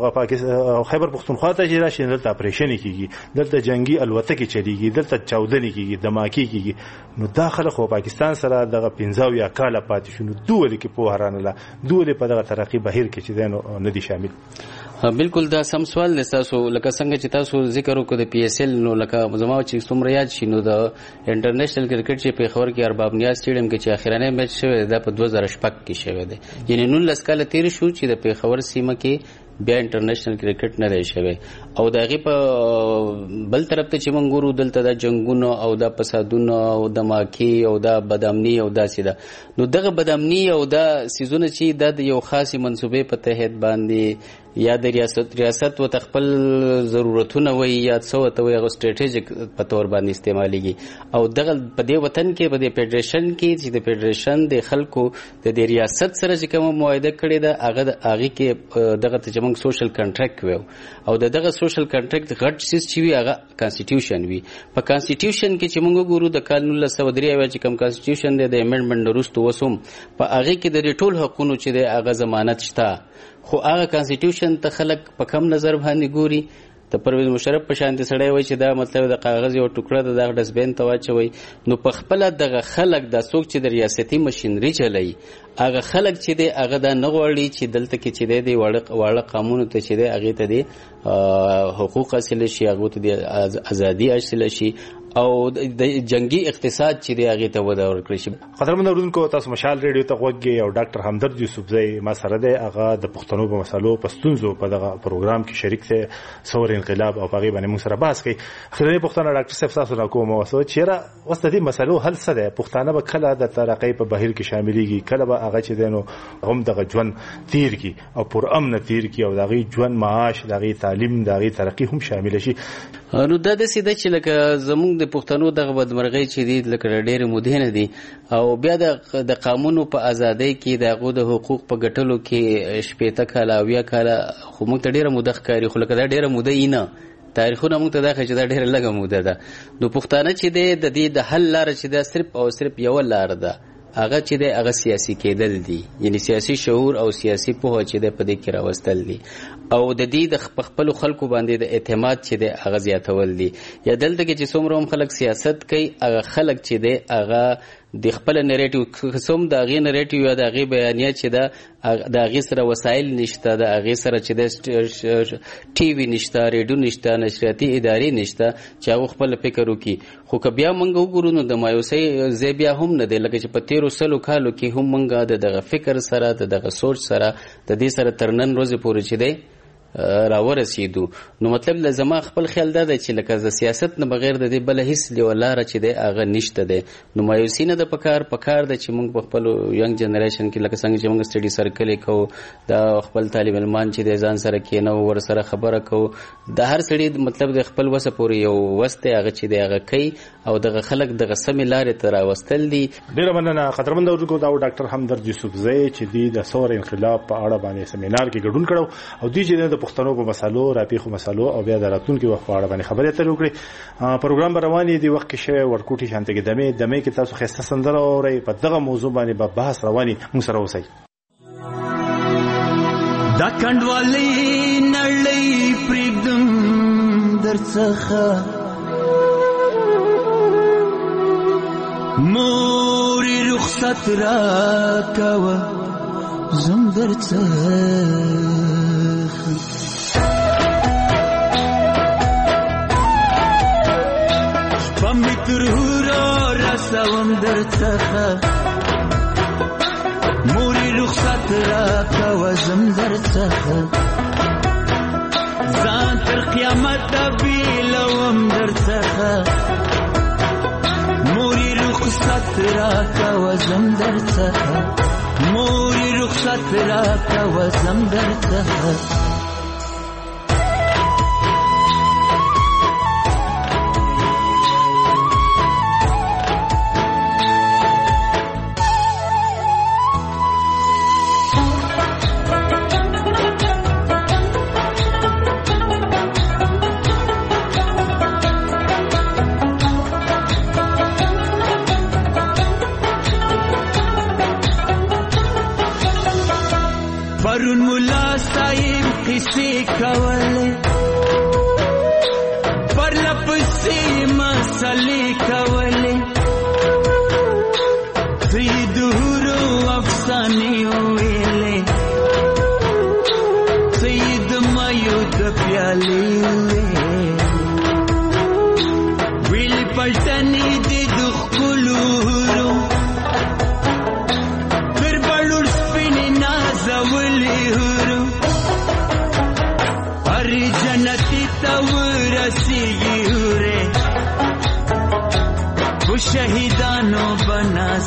د خیبر پښتونخوا ته چې راشي دلته اپریشنې کېږي، دلته جنګي الوتکې چلیږي، دلته چاودنې کېږي، دماکې کېږي. نو دا خلک خو پاکستان سره دغه پنځه اویا کاله پاتې شو، نو دوی ولې کې پوهه رانله، دوی ولې په دغه ترقي بهیر کې چې دی نو نه دي شامل. بالکل دا سم سوال دی تاسو لکه څنګه چې تاسو ذکر وکړو د پی ایس ایل. نو لکه زما چې څومره یاد شي نو د انټرنیشنل کرکټ چې پېښور کې ارباب نیاز سټیډیم کې چې اخرنی میچ شوی دا په دوه زره شپږ کې شوی دی، یعنې نولس کاله تېر شو چې د پېښور سیمه کې بیا انټرنیشنل کرکټ نه دی شوی. او د هغې په بل طرف ته چې موږ ګورو دلته د جنګونو او دا فسادونه او د ماکي او دا بدامني او داسې ده. نو دغه بدامني او دا څیزونه چې دا د یو خاصې منصوبې په تحت باندې یا د ریاست ریاست ورته خپل ضرورتونه وایي یا څه ورته وایي هغه سټریټیژیک په طور باندې استعمالیږي. او دغه په دې وطن کې په دې فیډریشن کې چې د فیډریشن د خلکو د دې ریاست سره چې کومه معاهده کړې ده هغه هغې کې دغه ته چې موږ سوشل کنټریکټ ویو او د دغه سوشل کنټریکټ غټ څیز چې وي هغه کانسټیټیوشن وي. په کانسټیټیوشن کې چې موږ ګورو د کال نولس سوه درې اویا چې کوم کانسټیټیوشن دی د امینډمنټ نه وروسته اوس هم په هغې کې د دې ټول حقونو چې دی هغه ضمانت شته. خو هغه کانسټیټیوشن ته خلک په کم نظر باندې ګوري. د پرویز مشرف په شانتې سړی وایي چې دا مطلب د کاغذ یو ټوکړه ده دغه ډسبین ته واچوئ. نو په خپله دغه خلک دا څوک چې د ریاستي مشینري چلوي هغه خلک چې دی هغه دا نه غواړي چې دلته کې چې دی د واړه قانونو ته چې دی هغې ته د حقوق حاصله شي هغو ته د ازادي حاصله شي او د جنگي اقتصاد چې دی هغې ته وده ورکړی شي. قدرمن اورونکو تاسو مشال ریډیو ته غوږ یې او ډاکټر همدرد یوسفزی ما سره دی. هغه د پښتنو په مسلو په ستونزو په دغه پروګرام کې شریک دی ثور انقلاب او په هغې باندې موږ سره بحث کوي. اخرنۍ پوښتنه ډاکټر صاحب تاسو نه کوم اوس چېرې اوس د دې مسلو حل څه دی؟ پښتانه به کله د ترقۍ په بهیر کې شاملېږي کله به هغه چې دی نو هم دغه ژوند تیر کړي او پرامنه تیر کړي او د هغې ژوند معاش د هغې تعلیم د هغې ترقي هم شامله شي. نو دا داسې ده چې لکه زموږ د پښتنو دغه بدمرغۍ چې دي لکه ډېرې مودې نه دي او بیا د قانونو په ازادۍ کې د هغو د حقوق په ګټلو کې شپېته کاله اویا کاله خو موږ ته ډېره موده ښکاري خو لکه دا ډېره موده یي نه. تاریخونه موږ ته دا ښایي چې دا ډېره لږه موده ده. نو پښتانه چې دی د دې د حل لاره چې ده صرف او صرف یوه لاره ده هغه چې دی هغه سیاسي کېدل دي. یعنې سیاسي شعور او سیاسي پوهه چې دی په دې کې راوستل دي او د دې د خپلو خلکو باندې د اعتماد چې دی هغه زیاتول دي. یا دلته کې چې څومره هم خلک سیاست کوي هغه خلک چې دی هغه د خپل نریټیو قسم د هغې نریټیو یا د هغې بیانیه چې ده د هغې سره وسایل نشته د هغې سره چې ده ټي وي نشته ریډیو نشته نشریاتي ادارې نشته چې هغه خپل فکر وکړي. خو که بیا موږ وګورو نو د مایوسۍ ځای بیا هم نه دی لکه چې په تېرو سلو کالو کې هم موږ د دغه فکر سره د دغه سوچ سره د دې سره تر نن ورځې پورې چې دی راورسېدو. نو مطلب له زما خپل خیال دا دی چې لکه د سیاست نه بغیر د دې بله هېڅ یوه لاره چې دی هغه نشته دی. نو مایوسي نه ده پکار پکار ده چې موږ په خپلو ینګ جنریشن کې لکه څنګه چې موږ سټډي سرکل یې کوو دا خپل طالب علمان چې دی ځان سره کېنو ورسره خبره کوو د هر سړي مطلب د خپل وسه پورې یو وس دی هغه چې دی هغه کوي او دغه خلک دغه سمې لارې ته راوستل دي. ډېره مننه قدرمن اورونکو دا ډاکټر همدرد یوسفزی چې دوی د ثور انقلاب په اړه باندې سیمینار کې ګډون کړو او دوی چې د پښتنو په مسلو راپیښو مسلو او بیا د راتلونکي وخت په اړه باندې خبرې اترې وکړې. پروګرام به روان دی وخت کې شوی ورکوټي شانته کې دمې دمې کې تاسو ښایسته سندره اورئ په دغه موضوع باندې به بحث رواني موږ سره اوسئ. دا کندوالي نړۍ پرېږدم درڅخه مورې رخصت راکوه زم درڅخه پمې تر هورو رسوم درڅخه مورې رخصت راکوه زم درڅخه ځان تر قیامته بیلوم درڅخه مورې رخصت راکوه زم درڅخه مورې رخصت راکوه زم درڅخه پرون ملا صاحب قصې کولې پرله پسې مسلې کولې ته یې د هورو افسانې ویلې ته یې د مایو د پیالې ویلې پلټنې دې د ښکلو هورو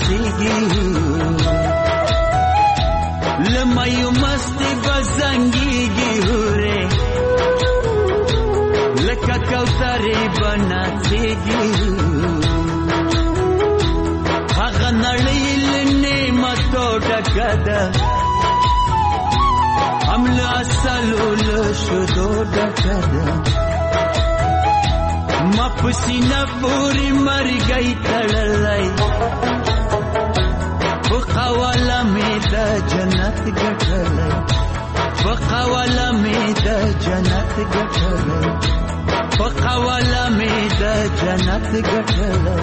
ناڅيږي لمه یو مستي بزنګيږي هوره لکه کوترې بناڅيږي هغه نړۍ له نعمتو ډکه ده هم له اصلو له شودو ډکه ده ما په سینه پورې مرګی تړلی په قواله مې د جنت ګټلی په قواله مې د جنت ګټلی په قواله مې د جنت ګټلی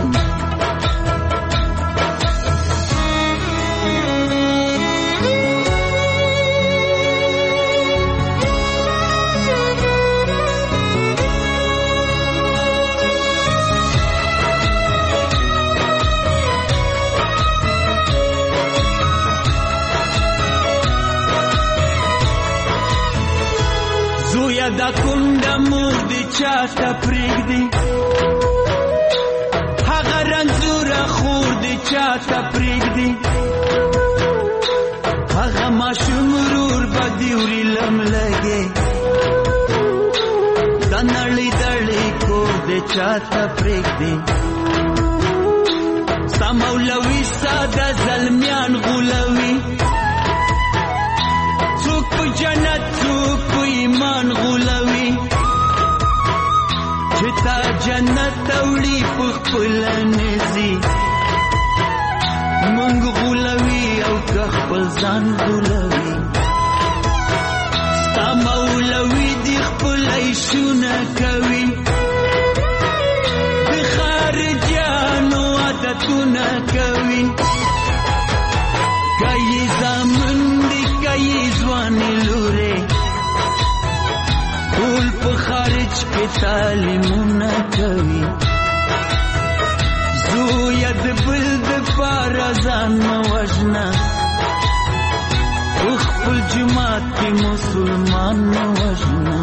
دا کونډه مور دې چاته پرېږدي هغه رنځوره خور دې چاته پرېږدي هغه ماشوم ورور به دې وړي لملګې دا نړۍ دړې کور دې چاته پرېږدي ستا مولوي ستا د زلمیان غولوي څوک په جنت څوک په ایمان غولوي چې تا جنت توړي په خپله نځي مونږ غولوي او که خپل ځان غولوي ستا مولوي دې خپله ایشونه کوي د خارجیانو عادتونه کوي که یې زامن دي که یې ځوانې لورې ټول په خارج کې تعلیمونه کوي زویه د بل دپاره ځان مه وژنه په خپل جومات کې مسلمان مه وژنه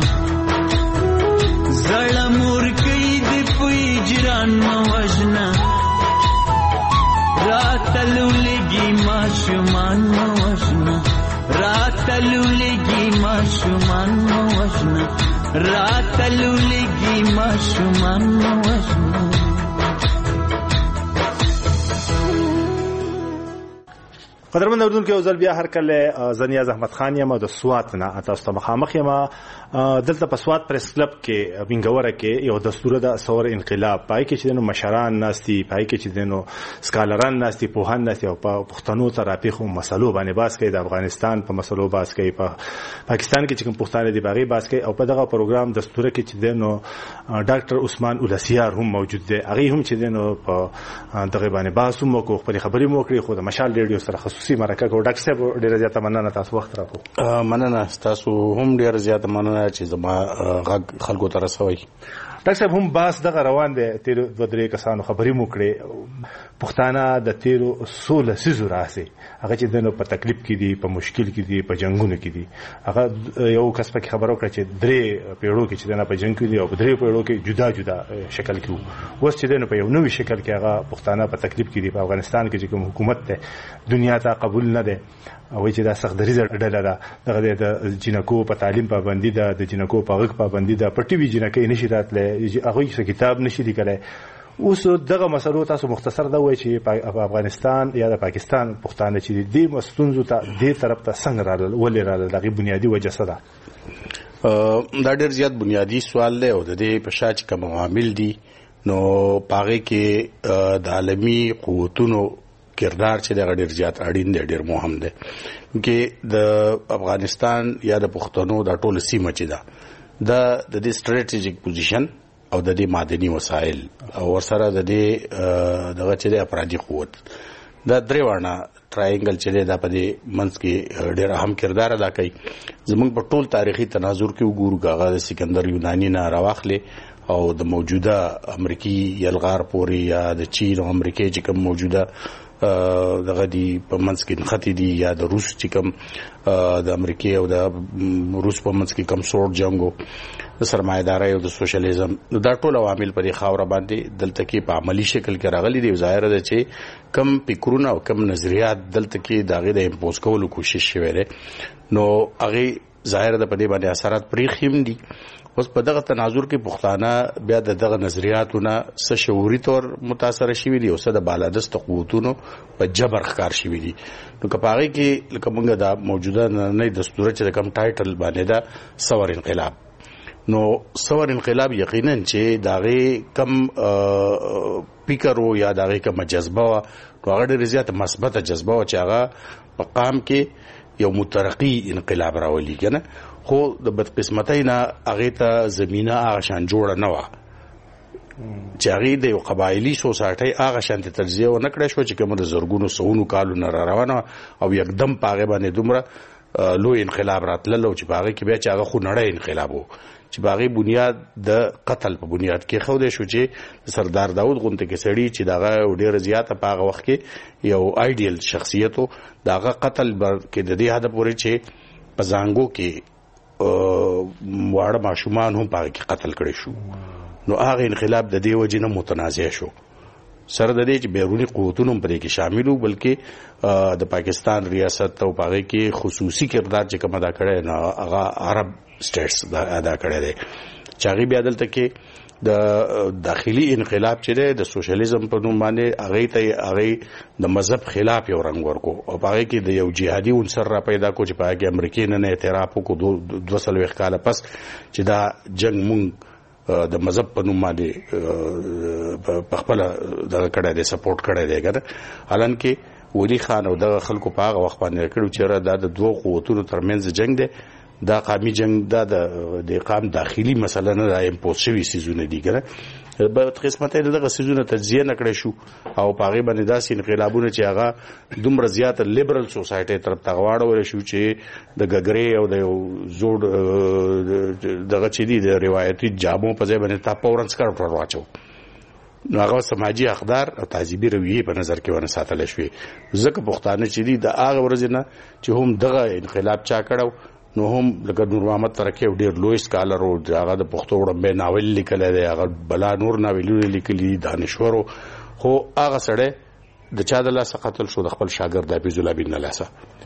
زړه مورکۍ دې په اجران مه وژنه راته لولګي ماشومان مه وژنه راته لولګي ماشومان مه وژنه راته لولګي ماشومان مه وژنه قدرمن اوردونکو یو ځل بیا هر کله زنیاز احمد خان یم د سوات نه تاسو ته مخامخ یم دلته په سوات پریس کلب کې وینګوره کې یو دستور د ثور انقلاب پای کې چې نو مشران ناستي پای کې چې نو سکالران ناستي پوهان ناستي او په پښتنو ته راپیخو مسلو باندې باس کوي د افغانستان په مسلو باس کوي په پاکستان کې چې کوم پښتانه دی باغی باس کوي او په دغه پروګرام دستور کې چې نو ډاکټر عثمان اولسیار هم موجود دی هغه هم چې نو په دغه باندې باس هم کو خپل خبرې مو کړې خو د مشال ریډیو سره خصوصي مرکه کو ډاکټر صاحب ډیره زیاته مننه تاسو وخت راکو مننه تاسو هم ډیره زیاته مننه چې زما غږ خلکو ته رسوي ډاکټر صاحب هم باس دغه روان دي تیر دوه درې کسانو خبرې مو کړې پښتانه د تیرو سوله سيزو راسي هغه چې دنو په تکلیف کې دي په مشکل کې دي په جنگونو کې دي هغه یو کس په خبرو کړ چې درې پیړو کې چې دنه په جنگ کې دي او درې پیړو کې جدا جدا شکل کې وو اوس چې دنو په یو نوې شکل کې هغه پښتانه په تکلیف کې دي په افغانستان کې چې کوم حکومت ته دنیا ته قبول نه ده او چې دا سخت دریزه ډله ده دغه د جنکو په تعلیم پابندي ده د جنکو په غږ پابندي ده په ټي وي جنکې نشي راتله هغه څه کتاب نشي لیکلای اوس دغه مسلو تاسو مختصر دا وایي چې په افغانستان یا د پاکستان پښتانه چې دې مستونزو ته دې طرف ته څنګه رال ولې رال دغه بنیادی وجه څه ده دا ډېر زیات بنیادی سوال دی او د دې په شاته کوم عوامل دي نو پاره کې د عالمي قوتونو کردار چې د ډېر زیات اړین دی ډېر مهم دی چې د افغانستان یا د پښتنو د ټول سیمه چې ده د د دې سټریټیجیک پوزیشن او د دې معدني وسایل او ورسره د دې دغه چې د افرادي قوت دا درې وانه ټرایانګل چې دا په دې منځ کې ډېر اهم کردار ادا کوي زموږ په ټول تاریخي تناظر کې وګورو هغه د سکندر یونانی نه راوخلې او د موجوده امریکای یلغار پورې یا د چین او امریکای چې کوم موجوده دغه دی په منځ کې نښتې دي یا د روس چې کوم د امریکای او د روس په منځ کې کم سوړ جنګ د سرمایه‌دارۍ او د سوشلیزم دا ټول عوامل په دې خاوره باندې دلته کې په عملی شکل کې راغلي دي. ظاهر ده چې کم فکرونه او کم نظریات دلته کې دغه د امپوز کولو کوشش شوی دی نو هغه ظاهر ده په دې باندې اثرات پریخیم دي. اوس په دغه تناظر کې پښتانه بیا د دغه نظریاتونه څه شعوري تور متاثر شوي دي او څه د بالادست قوتونو په جبر ښکار شوي دي. نو که په هغې کې لکه موږ دا موجوده نننۍ دستوره چې د کوم ټایټل باندې ده ثور انقلاب، نو ثور انقلاب یقینا چې د هغې کم فکر و یا د هغې کومه جذبه وه نو هغه ډېرې زیاته مثبته جذبه وه چې هغه په قام کې یو مترقي انقلاب راولي که نه، خو د بدقسمتۍ نه هغې ته زمینه هغه شان جوړه نه وه چې هغې د یو قبایلي سوسایټۍ هغه شانتې تجزیه ونه کړی شوه چې کومه د زرګونو سوونو کالو نه را روانه وه او یکدم په هغې باندې دومره لوی انقلاب راتلل او چې په هغې کې بیا چې هغه خو نړی انقلاب و چې په هغې بنیاد د قتل په بنیاد کې ښودی شو چې د سردار داود غوندې کې سړي چې د هغه ډېره زیاته په هغه وخت کې یو آیډیل شخصیت و د هغه قتل کې د دې حده پورې چې په زانګو کې واړه ماشومان هم په هغه کې قتل کړی شو. نو هغه انقلاب د دې وجې نه متنازع شو سره د دې چې بیروني قوتونه هم په دې کې شامل وو بلکې د پاکستان ریاست او په هغې کې خصوصي کردار چې کوم ادا کړی نو هغه عرب سټیټس ادا کړی دی چې هغې بیا دلته کې د داخلي انقلاب چې دی د سوشلیزم په نوم باندې هغې ته هغې د مذهب خلاف یو رنګ ورکو او په هغې کې د یو جهادي عنصر را پیدا کو چې په هغې کې امریکې نن اعتراف وکړو دوه څلوېښت کاله پس چې دا جنګ مونږ د مذهب په نوم باندې په خپله دغه کړی دی سپورټ کړی دی که نه، حالانکې ولي خان او دغه خلکو په هغه وخت باندې کړي چې دا د دوو قوتونو ترمنځ جنګ دی، دا قامي جنگ دا د قام داخلي مسله نه دا امپوز شوي سیزونه دي که نه، په قسمت یې دغه سیزونه تجزیه نه کړی شو او په هغې باندې داسې انقلابونه چې هغه دومره زیاته لیبرل سوسایټۍ طرف ته غواړولی شو چې د ګګرې او د یو زوړ دغه چې دي د روایتي جامو په ځای باندې تا فوراً سکرټ ور واچو نو هغه سماجي اقدار او تهذیبي رویې په نظر کې ونه ساتلی شوې. ځکه پښتانه چې دي د هغه ورځې نه چې هم دغه انقلاب چا کړی نو هم لکه نور محمد ترکی او ډېر لوی سکالر و هغه د پښتو وړومبی ناول لیکلی دی، هغه بلا نور ناولونه لیکلي دي، دانشور و، خو هغه سړی د چا د لاسه قتل شو د خپل شاګرد حفیظ الله بن لاسه.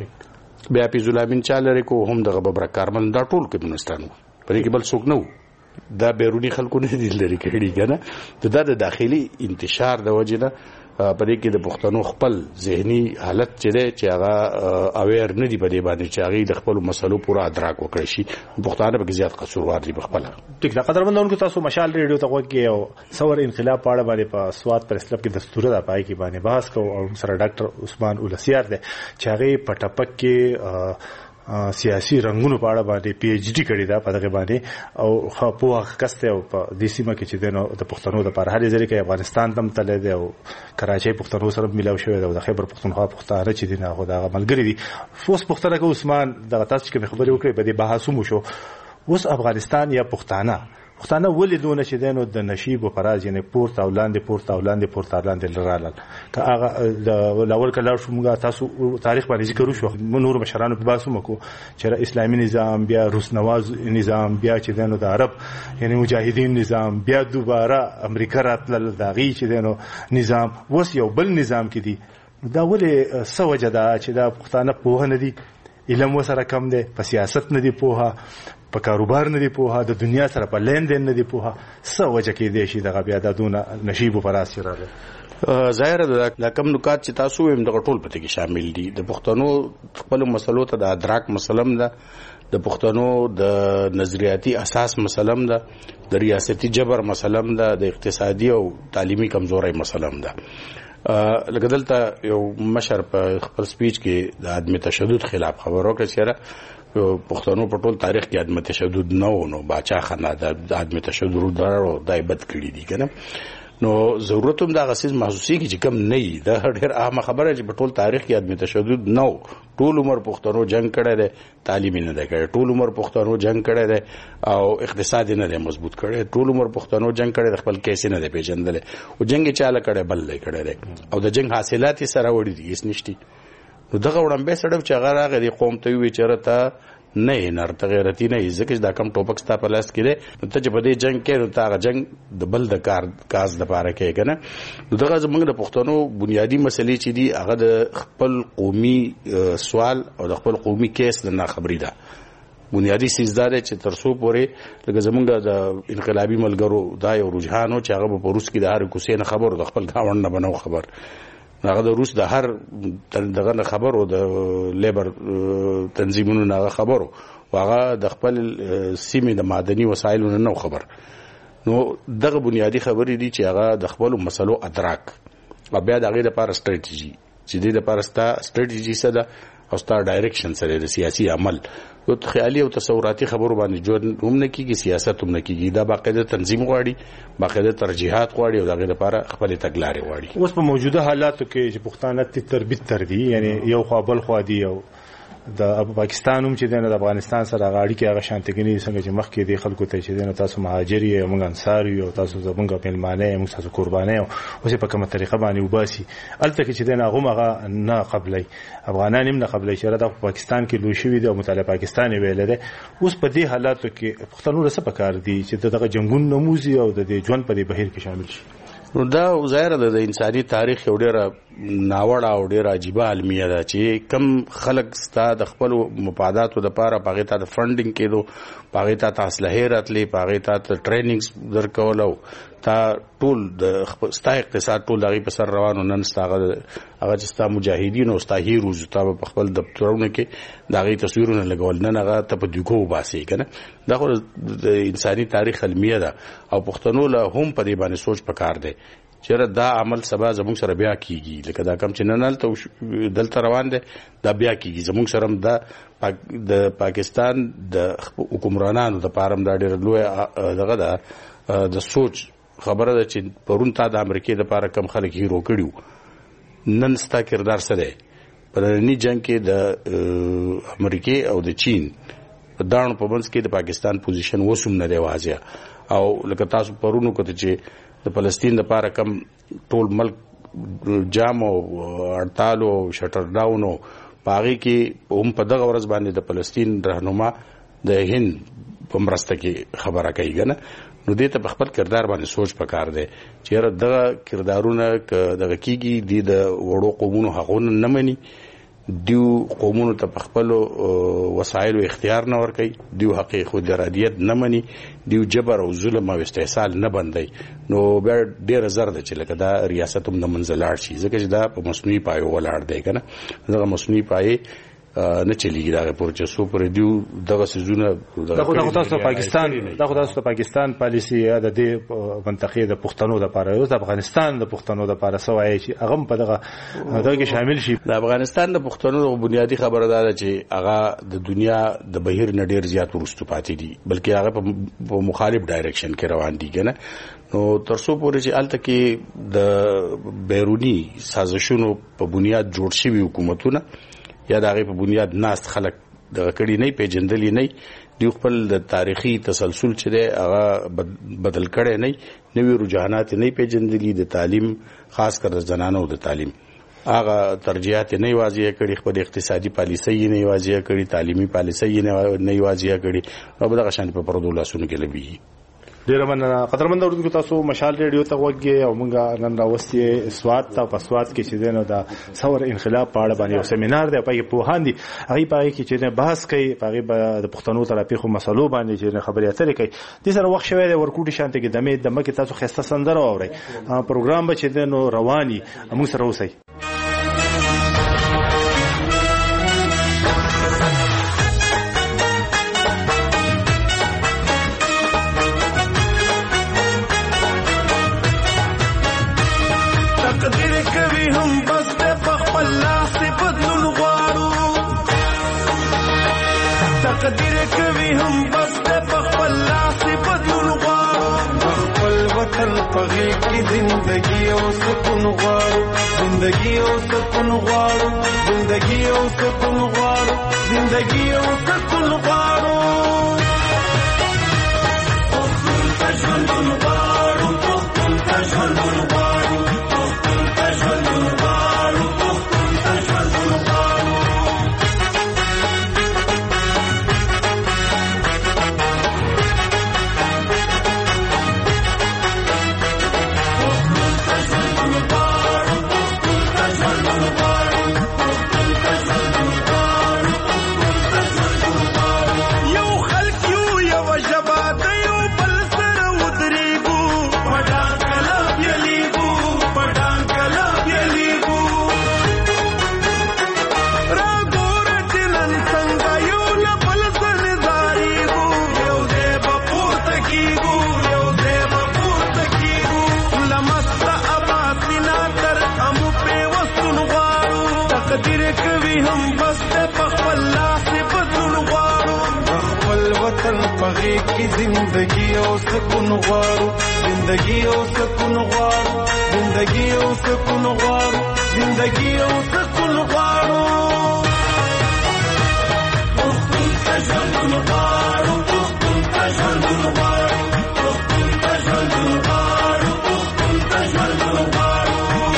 بیا حفیظ الله بن چا لرې کو هم دغه ببرک کارمل دا ټول کمونستان و، په دې کې بل څوک نه و، دا بیروني خلکو نه دي لرې کړي که نه، دا د داخلي انتشار د وجې نه په دې کې د پښتنو خپل ذهني حالت چې دی چې هغه اویر نه دي په دې باندې چې هغې د خپلو مسلو پوره ادراک وکړی شي. پښتانه پکې زیات قصوروار دي پخپله. ټیک ده قدرمندونکو، تاسو مشال ریډیو ته غوږ کې او ثور انقلاب په اړه باندې په سوات پریس کلب کې دستوره ده پای کې باندې بحث کوو او سره ډاکټر عثمان اولسیار دی چې هغې په ټپک کې سیاسي رنګونو په اړه باندې پی ایچ ډي کړې ده په دغه باندې او پوهه کس دی او په دې سیمه کې چې دی نو د پښتنو دپاره هرې ځای کې افغانستان ته هم تللی دی او کراچۍ پښتنو سره میلاو شوی دی او د خیبر پښتونخوا پښتانه چې دي نه هغو د هغه ملګري دي. اوس پوښتنه کوو عثمان دغه تاسو چې کومې خبرې وکړې په دې بحث هم وشو، اوس افغانستان یا پښتانه پښتانه ولې دونه چې دی نو د نشیب و فراز یعنې پورته او لاندې پورته او لاندې پورته او لاندې راغلل که هغه د لاول که لاړ شو موږ تاسو تاریخ باندې ذکر وشو نورو مشرانو په بحث هم وکړو چې اسلامي نظام بیا روس نواز نظام بیا چې دی نو د عرب یعنې مجاهدین نظام بیا دوباره امریکا راتلل د هغې چې دی نو نظام اوس یو بل نظام کې دي. دا ولې څه وجه ده چې دا پښتانه پوهه نه دي، علم ورسره کم دی، په سیاست نه دي پوهه، په کاروبار نه دی پوهه، د دنیا سره په لین دین نه دی پوهه، څه وجه کېدی شي دغه بیا دا دونه نشیب و فراز چې راغلی؟ ظاهره ده دا کم نکات چې تاسو ویم دغه ټول پکې شامل دي. د پښتنو خپلو مسلو ته د ادراک مسلم ده، د پښتنو د نظریاتي اساس مسلم ده، د ریاستي جبر مسلم ده، د اقتصادي او تعلیمي کمزورۍ مسلم ده. لکه دلته یو مشر په خپل سپیچ کې د عدم تشدد خلاف خبر وکړه چې یاره پښتنو په ټول تاریخ کې عدم تشدد نه و، نو باچا خانه د عدم تشدد دار او دای بد کړي دي که نه. نو ضرورت هم دا غسیز محسوسي کی چې کم نه وي. دا ډېر عامه خبره چې په ټول تاریخ کې عدم تشدد نو ټول عمر پښتنو جنگ کړی دی، تعلیم نه دی کړی، ټول عمر پښتنو جنگ کړی دی او اقتصاد نه دی مضبوط کړی، ټول عمر پښتنو جنگ کړی دی، خپل کیسې نه دی پیژندل او جنگ چاله کړی بل دی کړی دی او د جنگ حاصلات یې سره وړي دي هیڅ نشتی. نو دغه وړاندې سړی چې هغه راغی قوم ته وی چېرته ته نه نر ته غیرتی نه ځکه دا کم ټوپک ستا په لاس کې دی نو ته چې په دې جنگ کې نو تا هغه جنگ د بل د کار کاز د پاره کې کنه. نو دغه زمونږ د پښتنو بنیادی مسلې چې دي هغه د خپل قومي سوال او د خپل قومي کیس د ناخبري ده. بنیادی سیزدار چې ترسو پورې لکه زمونږ د انقلابي ملګرو دا یو رجحان چې هغه په روس کې د هر کوسې نه خبر د خپل گاوند نه بنو خبر هغه د روس د هر دغه نه خبر او د لیبر تنظیمونو نه خبرو هغه د خپل سیمې د معدني وسایلو نه خبر. نو دغه بنیادی خبرې دي چې هغه د خپل مسلو ادراک او بیا د هغه لپاره ستراتیژي چې د لپاره ستا ستراتیژي څه ده او ستا ډایرکشن سره د سیاسي عمل او خیالي او تصوراتي خبرو باندې جوړ هم نه کیږي، سیاست هم نه کیږي. دا باقاعده تنظیم غواړي، باقاعده ترجیحات غواړي او دغه لپاره خپل تګلارې غواړي. اوس په موجوده حالاتو کې چې پښتانه تربیت تر دي یعنی یو خوا بل خوا دي او د پاکستان هم چې د افغانستان سره غاړي کې هغه شانتګنی څنګه چې مخ کې د خلکو ته چې تاسو مهاجر یې موږ انصار یو تاسو زمونږ په معنی موږ تاسو قرباني او اوس په کومه طریقه باندې وباسي الته کې چې د هغه هغه نه قبلې افغانان هم نه قبلې چې د پاکستان کې لوي شوی دی او مطالعه پاکستاني ویل دی. اوس په دې حالاتو کې پښتنو سره پکار دي چې دغه جنگون نموزي او د ژوند په دې بهیر کې شامل شي. نو دا ظاهر ده د انساني تاریخ یو ډېره ناوړه او ډېره عجیبه المیه ده چې کم خلک ستا د خپل مفاداتو لپاره پاغې ته د فنډینګ کېدو، پاغې ته ته اسلحې راتلې، پاغې ته ټریننګز درکول او تا ټول د ستا اقتصاد ټول دغې په سر روانو. نن ستا هغه هغه چې ستا مجاهدین او ستا هیروز تا په خپل دفترونو کې د هغې تصویرونه لګول، نن هغه ته په دیګو وباسې که نه. دا خو د انساني تاریخ المیه ده او پښتنو له هم په دې باندې سوچ پکار دی چې دا عمل سبا زموږ سره بیا کیږي. لکه دا کم چې نن هلته دلته روان دی دا بیا کیږي زموږ سره هم. دا د پاکستان د حکمرانانو دپاره هم دا ډېره لویه دغه ده د سوچ خبره ده چې پرون تا د امریکې دپاره کم خلک هیرو کړي، نن ستا کردار څه دی په ننني جنګ کې د امریکې او د چین په داړو په منځ کې د پاکستان پوزیشن اوس هم نه دی واضح. او لکه تاسو پرون وکړه چې د فلسطین لپاره کم ټول ملک جام او هړتال او شټر ډاون او پاغي کې هم په دغه ورځ باندې د فلسطین رهنما د هند په مرسته کې خبره کوي کنه. نو دې ته په خپل کردار باندې سوچ پکار دی چې دغه کردارونه دغه کیږي د وړو قومونو حقونه نه مني، دیو قومونو ته په خپل وسایل او اختیار نه ورکوي، دیو حق خود ارادیت نه مني، دیو جبر او ظلم او استحصال نه بندي. نو بیا ډېر زر ده چې لکه دا ریاست هم د منځ لاړ شي ځکه چې دا په مصنوعي پایو ولاړ دی کنه. دغه مصنوعي پای نه چلیږي دا پروسه پر دیو دغه سيزونه دا خو تاسو پاکستان دا خو تاسو پاکستان پالیسی د دې منطقې د پښتنو د لپاره او د افغانستان د پښتنو د لپاره سوای چې هغه په دغه دغه شامل شي. د افغانستان د پښتنو بنیادی خبره ده چې هغه د دنیا د بهیر نه ډیر زیات ورستو پاتې دي بلکې هغه په مخالف ډایرکشن کې روان دي کنه. نو ترڅو پورې چې الته کې د بیرونی سازشونو په بنیاد جوړ شوی حکومتونه یا د هغې په بنیاد ناست خلک دغه کړي نه پیژندلی نه دوی خپل د تاریخي تسلسل چې دی هغه بدل کړی نه نوي رجحانات نه پیژندلي، د تعلیم خاص کر د زنانو د تعلیم هغه ترجیحات نه واضح کړي، خپل اقتصادي پالیسۍ نه واضح کړي، تعلیمي پالیسۍ نه واضح کړي او دغه شان په پردو لاسونو کې لوي. ډیره مننه قدرمن اورونکو تاسو مشال ریډیو ته وګورئ او موږ نن راوستي سواد ته په سواد کې چې دنه د ثور انقلاب په اړه باندې یو سیمینار دی په په هاندي هغه په کې چې بحث کوي په د پښتنو ترافیخو مسلو باندې چې خبرې اترې کوي. د سره وخت شوی دی ورکوټي شانته کې دمه دمه کې تاسو خسته سندره اورئ پروګرام به چې دنه رواني موږ سره اوسئ. تقدیر کوي هم بس په خپل لاس بدلون غواړو خپل وطن په غېږ کې زندگی او سکون غواړو زندگی او سکون غواړو زندگی او سکون غواړو زندگی او سکون غواړو پښتون ته ژوند غواړو پښتون ته ژوند غواړو پښتون ته ژوند غواړو پښتون ته ژوند غواړو की जिंदगी और सुकून غواړو जिंदगी और सुकून غواړو जिंदगी और सुकून غواړو जिंदगी और सुकून غواړو پښتون ته ژوند غواړو پښتون ته ژوند غواړو پښتون ته ژوند غواړو پښتون ته ژوند غواړو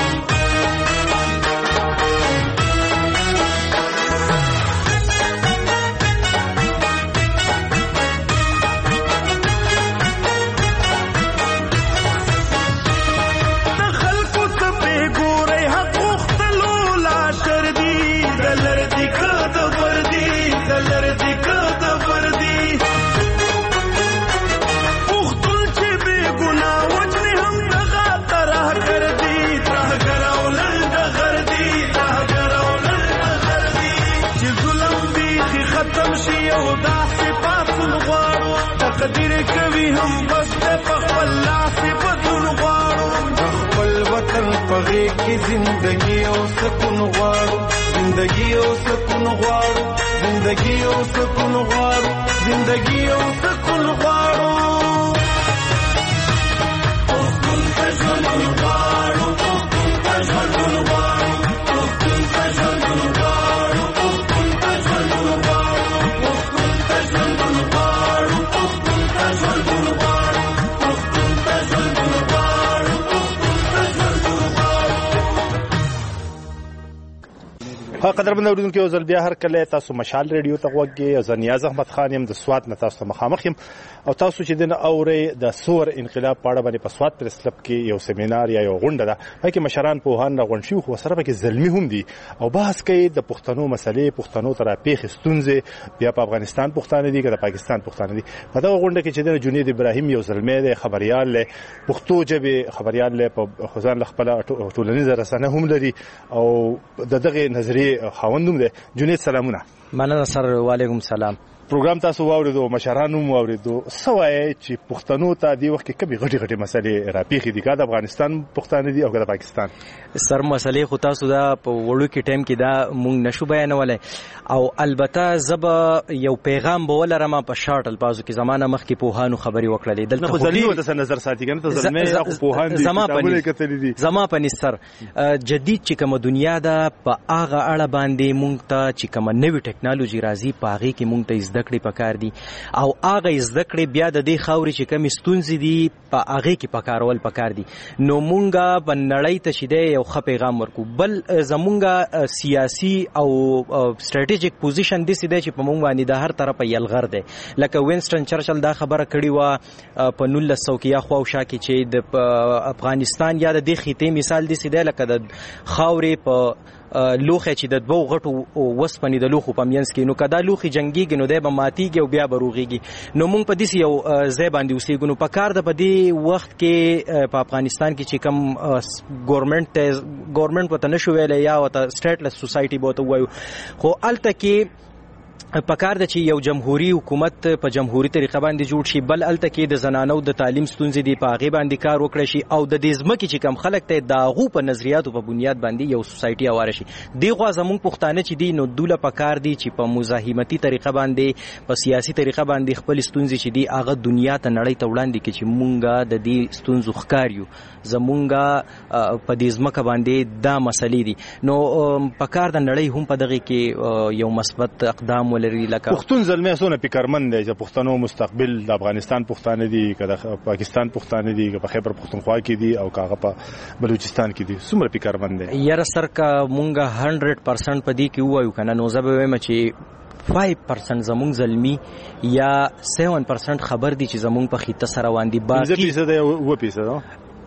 تقدیر کوي هم بس په خپل لاس بدلون غواړو خپل وطن په غېږ کې زندگی او سکون غواړو زندگی او سکون غواړو زندگی او سکون غواړو زندگی او سکون غواړو پښتون ته ژوند غواړو پښتون ته ژوند غواړو پښتون ته ژوند غواړو پښتون ته ژوند غواړو پښتون ته ژوند غواړو قدرمن اوریدونکو یو ځل بیا هر کله تاسو مشال ریډیو ته غوږی او زه نیاز احمد خان یم د سوات نه تاسو ته مخامخ یم او تاسو چې دنه اوري د سور انقلاب په اړه باندې په سوات پریس کلب کې یو سیمینار یا یو غونډه ده پکې مشران پوهان راغونډ شي خو سره پکې زلمی هم دي او بحث کوي د پښتنو مسلې پښتنو تر پیښ ستونزې بیا په افغانستان پښتانه دي که د پاکستان پښتانه دي په دا غونډه کې چې د جنید ابراهیم یو زلمی دی خبريال له پښتو ژبه خبريال له په خزان خپل ټولنیز رسنه هم لري او د دغه نظریه خاوندوم دی جنید سلامونه مننه سر وعلیکم سلام پروګرام تاسو واوریدو مشرانو مو واوریدو سوای چې پښتنو ته دی وخت کې کبي غټي غټي مسلې راپیخي دي کا د افغانستان پښتانه دي او د پاکستان سر مسلې خو تاسو دا په وړو کې ټایم کې دا مونږ نشو بیانولای او البته زب یو پیغام به ولرم په شارټ الفاظو کې زمانه مخ کې پوهانو خبري وکړلې دلته خو ځلې د نظر ساتي کنه ته زلمه خو پوهان دي زمانه کتلې دي زمانه پنځ سر جدید چې کوم دنیا دا په هغه اړه باندې مونږ ته چې کوم نوې ټکنالوژي راځي په هغه کې مونږ ته زده کړې پکار دي او هغه زده کړې بیا د دې خاوري چې کوم ستونزې دي په هغه کې پکارول پکار دي نو مونږه په نړۍ ته شیدې یو ښه پیغام ورکو بل زمونږه سیاسي او سټریټیجیک پوزیشن دي سیده چې په مونږ باندې د هر طرفه یلغر دی لکه وینسټن چرچل دا خبره کړې و په نولس سو کې یا خو شا کې چې د افغانستان یا د دې خطې مثال دي سیده لکه د خاوري په لوخه چې د دوو غټو وسپنې د لوخو په مینس کې نو کدا لوخي جنگيږي نو د به ماتيږي او بیا بروغيږي نو مونږ په دې یو ځای باندې اوسېږو نو په کار د په دې وخت کې په افغانستان کې چې کوم ګورنمنت ګورنمنت وته نشو ویلې یا وته سټیټلس سوسايټي بوته وایو خو الته کې پکار د چې یو جمهوریت حکومت په جمهوریت طریقه باندې جوړ شي، بل الته کې د زنانو د تعلیم ستونزې دی په هغې باندې کار وکړی شي، او د دې ځمکې چې کم خلک ته د هغو په نظریاتو په بنیاد باندې یو سوسایټي هواره شي. دې خوا زموږ پښتانه چې دي نو دوله پکار دي چې په مزاحمتي طریقه باندې په سیاسي طریقه باندې خپل ستونزې چې دي هغه دنیا ته نړۍ ته وړاندې کړي چې مونږ د دې ستونزو ښکار یو، زمونږ په دې ځمکه باندې دا مسلې دي. نو پکار د نړۍ هم په دغه کې یو مثبت اقدام ولري. لکه پښتون زلمی څونه فکرمند دی چې پښتنو مستقبل د افغانستان پښتانه دي که د پاکستان پښتانه دي که په خیبر پښتونخوا کې دي او که هغه په بلوچستان کې دي، څومره فکرمند دی؟ یاره سر که مونږ هنډرډ پرسنټ په دې کې ووایو که نه نو زه به وایم چې فایو پرسنټ زمونږ زلمي یا سیون پرسنټ خبر دي چې زمونږ په خیته سره روان دي، پنځه فیصده یا اووه فیصده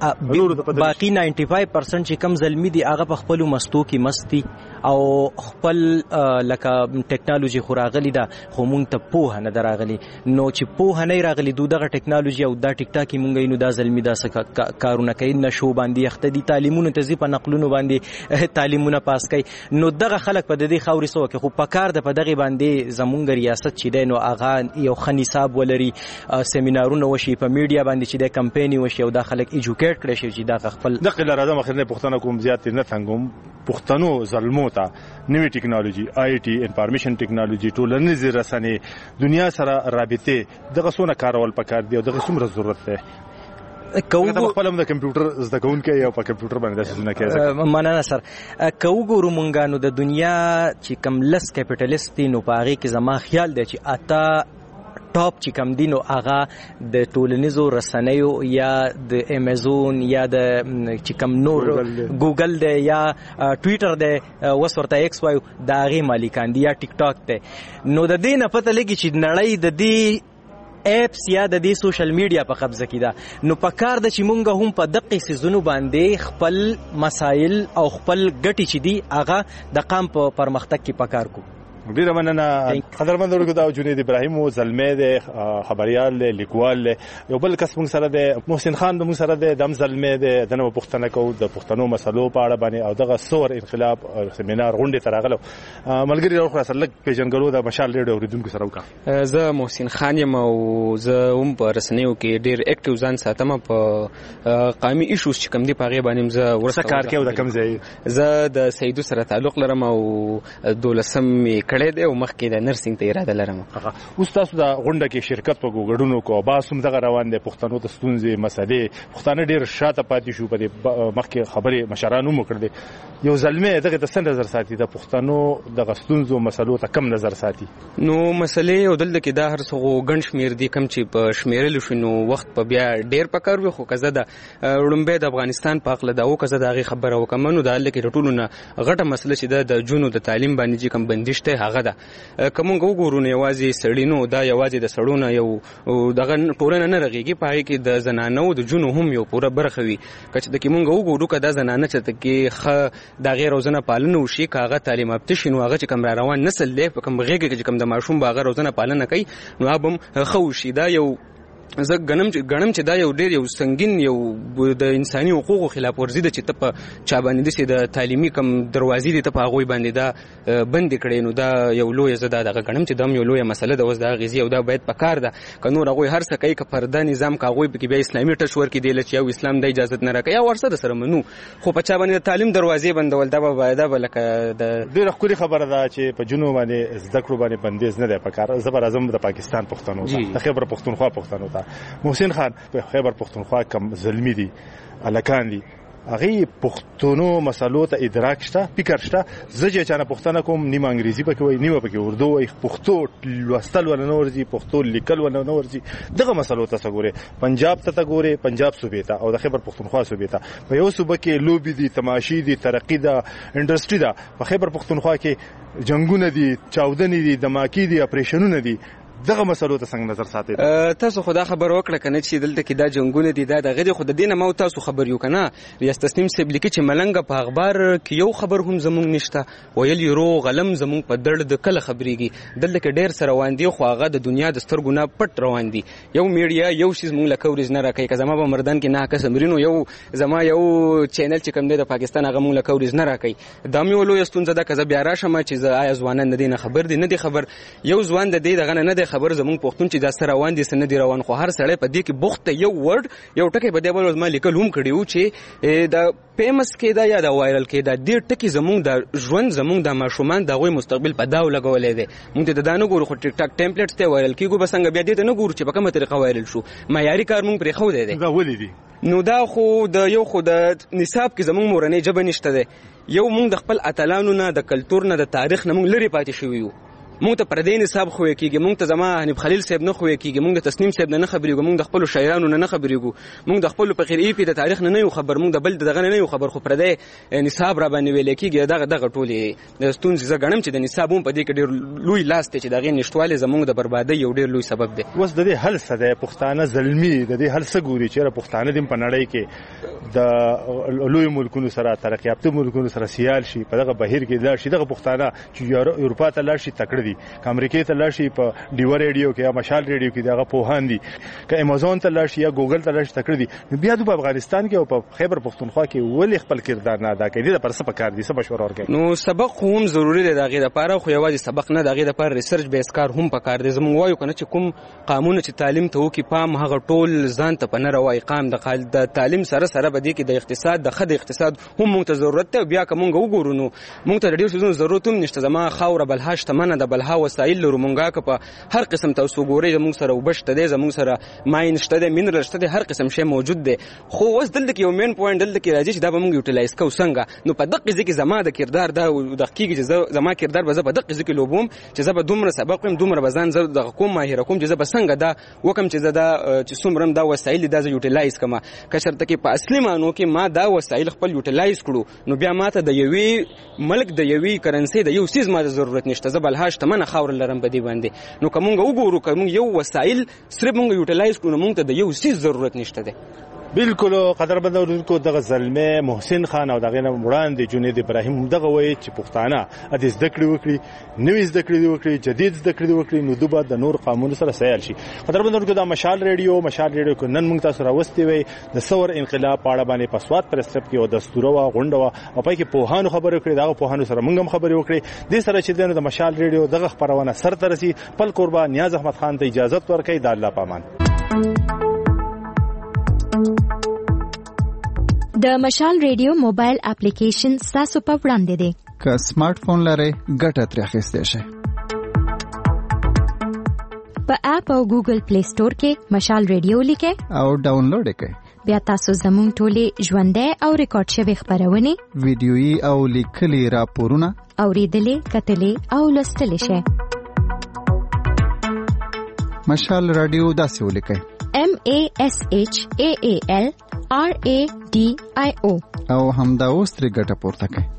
باقي ناینټي فایو پرسنټ چې کم زلمي دي هغه په خپلو مستو کې مست دي او خپل لکه ټیکنالوژي خو راغلې ده خو مونږ ته پوهه نه ده راغلې. نو چې پوهه نه راغلې دو دغه ټیکنالوژي او دا ټیک ټاک مونږ نو دا زلمي داسې کارونه کوي، نشو باندې اخته دي، تعلیمونو ته ځي په نقلونو باندې تعلیمونه پاس کوي. نو دغه خلک په دې خاورې څه وکړي، خو په کار ده په دغې باندې زمونږ ریاست چې دی نو هغه یو ښه نصاب ولري، سیمینارونه وشي، په میډیا باندې چې دی کمپینې وشي او دا خلک ایجوکیټ کړی شي چې دا خپل دغه لاره د مخنه پښتنه کوم زیات نه څنګه پښتنو زلمو ته نوې ټیکنالوژي، آی ټي، انفارمیشن ټیکنالوژي، ټولنیزې رسنۍ، دنیا سره رابطې، دغه څونه کارول پکار دی او دغه څومره ضرورت دی؟ کوو خپل هم د کمپیوټر زده کوونکی او په کمپیوټر باندې داسې نه کوي. مننه سر. کوو ګورو مونږ نو د دنیا چې کم لس کیپټلیست دي نو په هغې کې زما خیال دی چې اته ټاپ چې کم دي نو هغه د ټولنیزو رسنیو یا د امیزون یا د چې کم نور ګوګل دی یا ټویټر دی اوس ورته ایکس وایو د هغې مالکان دي یا ټیک ټاک دی. نو د دې نه پته لګي چې نړۍ د دې اپس یا د دې سوشل میډیا په قبضه کې ده. نو په کار ده چې مونږ هم په دقې څیزونو باندې خپل مسایل او خپل ګټې چې دي هغه د قام په پرمختګ کې په کار کوو. ډیره مننه قدرمن اورګو دا جنید ابراهیم زلمی دی، خبريال دی، لیکوال دی. یو بل کس موږ سره دی محسن خان د موږ سره دی، دم زلمی دی، دنه پښتنه کو د پښتنو مسلو په اړه باندې او دغه سور انقلاب سیمینار غونډه تراغلو ملګری راو خلاص لک پیژنګلو د مشال ریډیو اوریدونکو سره وکړه. زه محسن خان یم او زه هم په رسنیو کې ډیر اکټیو ځان ساتم په قومي ایشوز چې کوم دی په غیبه باندې زه ورسره کار کوم. د کوم ځای زه د سیدو سره تعلق لرم او دولسم کړه دی او مخکې د نرسنګ ته اراده لرم. اوس تاسو د غونډه کې شرکت په ګډونو کو باس هم دغه روان دي، پښتنو ته ستونزې مسلې پښتانه ډیر شاته پاتې شو، په دې مخکې خبرې مشرانو مو کړې. یو زلمی دغه د څنګه نظر ساتي د پښتنو د ستونزو مسلو ته کم نظر ساتي؟ نو مسلې او دلته کې دا هر څه ګڼ شمیر دي کم چې په شمیرل شو نو وخت په بیا ډیر پکار وي. خو کزه د وړمبه د افغانستان په اقله دا او کزه د خبره وکم نو د لکه ټولو نه غټه مسله چې د جنونو د تعلیم باندې کوم بندش ته هغه ده. کومه وګورو نه یوازې سړینو دا یوازې د سړونو یو دغه ټولنه نه رغيږي، پای کې د زنانو د جنو هم یو پوره برخه وي. کچ د کومه وګورو کدا زنانه چې کې خ د غیر روزنه پالنه وشي، کاغه تعلیم یافته شنو هغه چې کوم را روان نسل له کوم غیږ کې کوم د ماشوم باغ روزنه پالنه کوي نو ابم خو شي. دا یو زه غنم غنم چې دا یو ډیر یو سنگین یو د انساني حقوقو خلاف ورزي ده چې ته په چا باندې د تعلیمي کم دروازې دي ته په هغه باندې دا بند کړي. نو دا یو لوی زده دا غنم چې دم یو لوی مسله ده اوس دا غزي او دا باید په کار ده ک نور هغه هر څه کوي ک پرده نظام کا هغه به بیا اسلامي ټچ ورکې دی چې یو اسلام د اجازه نه راکړي او ورسره سره منو. خو په چا باندې تعلیم دروازې بندول دا به باید بلکه د ډیر خوري خبره ده چې په جنوب باندې زده کړو باندې بندیز نه دی په کار. زبر اعظم د پاکستان پښتنو ته د خیبر پښتونخوا پښتنو ته محسن خان په خیبر پښتونخوا کم زلمی دي الکان دي هغه پښتونو مسلو ته ادراک شته، فکر شته. زه چې چانه پښتنه کوم نیم انګریزي پکې وای، نیم پکې اردو وای، پښتو لوستل ول نه ورځي، پښتو لیکل ول نه ورځي. دغه مسلو ته څګوره پنجاب ته څګوره پنجاب صوبې ته او د خیبر پښتونخوا صوبې ته په یو صوبه کې لوبي دي، تماشې دي، ترقی ده، انډستری ده. په خیبر پښتونخوا کې جنگونه دي، چاودنې دي، دماکې دي، اپریشنونه دي. دغه مسلو ته څنګه نظر ساتي؟ تاسو خدا خبر وکړه کنه چې دلته کې دا جنگونه دي دا دغه خود دینه مو تاسو خبر یو کنه ریاست تسنیم صاحب لیکي چې ملنګ په اخبار کې یو خبر هم زمونږ نشته ویل یو غلم زمونږ په درد د کله خبريږي دلته کې ډېر سره روان دي خو هغه د دنیا د سترګو نه پټ روان دي یو میډیا یو شیز مونږ لکه ورز نه راکې کزما په مردان کې نه کسمرینو یو زما یو چینل چې کوم دی د پاکستان هغه مونږ لکه ورز نه راکې دا مې ولو یستون زده کزه بیا راشم چې آیا ځوانان نه دي نه خبر دي نه دي خبر یو ځوان د دې دغه نه دی خبر زمونږ پښتون چې دا سره روان دي سن دي روان خو هر سړی په دې کې بوخت یو ورډ یو ټکی په دې بل ما لیکل هم کړیو چې دا فیمس کېدا یا دا وایرل کېدا دې ټکی زمونږ د ژوند زمونږ د ماشومان د غوي مستقبل په داو لګولې دي مونږ ته دا نه ګورو خو ټیک ټاک ټیمپلیټس ته وایرل کیږي بس څنګه بیا دې ته نه ګورو چې په کومه طریقه وایرل شو معیاري کار مونږ پرې خو دی دا ولې دي نو دا خو د یو خو د نصاب کې زمونږ مورنۍ ژبه نشته ده یو مونږ د خپل اتلانو نه د کلچر نه د تاریخ نه مونږ لري پاتې شوی یو مونږ ته پردې نصاب خو کېږي مونږ ته زما حنیف خلیل صاحب نه خو کېږي مونږ د تسنیم صاحب نه خبرېږو مونږ د خپل شاعرانو نه خبرېږو مونږ د خپل فقیر ای پی د تاریخ نه یو خبر مونږ د بل دغه نه یو خبر خو پردې نصاب را باندې ویل کېږي دغه دغه ټولې د ستونزې ز غنم چې د نصاب هم په دې کې ډېر لوی لاس ته چې دغه نشټواله زمونږ د بربادۍ یو ډېر لوی سبب دی اوس د دې حل څه دی پښتانه زلمی د دې حل څه ګوري چې پښتانه دیم په نړۍ کې د لوی ملکونو سره ترقی یافته ملکونو سره سیال شي په دغه بهیر کې لاړ شي دغه پښتانه چې اروپا ته لاړ شي تکړه دي امریکا ته لاړ شي په ډیو ریډیو کې یا مشال ریډیو کې دغه پوهان دي که امازون ته لاړ شي یا ګوګل ته لاړ شي تکړه دي نو بیا د افغانستان کې او په خیبر پختونخوا کې ولې خپل کردار نه ادا کوي د پر څه پکار دي څه مشوره ورکړي نو سبق هم ضروری دی دغه لپاره خو یوازې سبق نه دغه لپاره ریسرچ بیس کار هم پکار دي زموږ وایو کنه چې کوم قانون چې تعلیم ته وکي پام هغه ټول ځان ته پنه راوي قام د تعلیم سره سره به دي کې د اقتصاد د خد اقتصاد هم موږ ته ضرورت ته بیا کوم وګورو نو موږ ته ډېر څه ضرورت هم نشته زما خاور بلهاش تمنه د بلها وسایل لرو موږ په هر قسم تاسو ګورئ زموږ سره وبشت دی زموږ سره ماین شته دی مینرل شته دی هر قسم شی موجود دی خو اوس دلته کې یو مین پوینټ دلته کې راځي چې دا به موږ یوټیلایز کوو څنګه نو په دقیقه ځکه زما د کردار دا د حقیقي چې زما کردار به زه په دقیقه ځکه لوبوم چې زه به دومره سبق ویم دومره به ځان زه د کوم ماهر کوم چې زه به څنګه دا وکم چې زه دا چې څومره دا وسایل دا زه یوټیلایز کما که شرط کې په اصلي معنی کې ما دا وسایل خپل یوټیلایز کړو نو بیا ماته د یوې ملک د یوې کرنسي د یو سیز ما ضرورت نشته زه بلهاش تمنه خاور لرم په دې باندې نو کومه وګورو کوم یو وسایل صرف موږ یوټیلایز کړو موږ ته د یو سیز ضرورت نشته ده بالکل قدرمن اوریدونکو دغه زلمه محسن خان او دغه وړاندې جنید ابراهیم دغه وایي چې پښتانه د زده کړې وکړي نوې زده کړې وکړي جدید زده کړې وکړي نو دوی د نور قانون سره سیال شي قدرمن اوریدونکو د مشال ریډیو مشال ریډیو کو نن موږ تاسو راوستي وي د ثور انقلاب په اړه باندې پسواد پرستپ کې او دستور او غونډه او پای کې پوهانو خبرې کړې دغه پوهانو سره موږ هم خبرې وکړې د سره چې د مشال ریډیو دغه خبرونه سر ترسي پل قربان نیاز احمد خان ته اجازه ورکړي د الله پامان د مشال ریډیو موبایل اپلیکیشن تاسو په وړاندې دی که سمارټ فون لرئ ګټه ترې اخیستی شئ په اپ او ګوګل پلی سٹور کې مشال ریډیو لیکئ او ډاونلوډ یې کړئ بیا تاسو زموږ ټولې ژوندۍ او ریکارډ شوي خپرونې ویډیويي او لیکلي راپورونه اورېدلې کتلې او لوستلی شئ مشال رادیو داسې ولیکئ M A S H A A L R A D I O او همدا اوس ترې ګټه پورته کړئ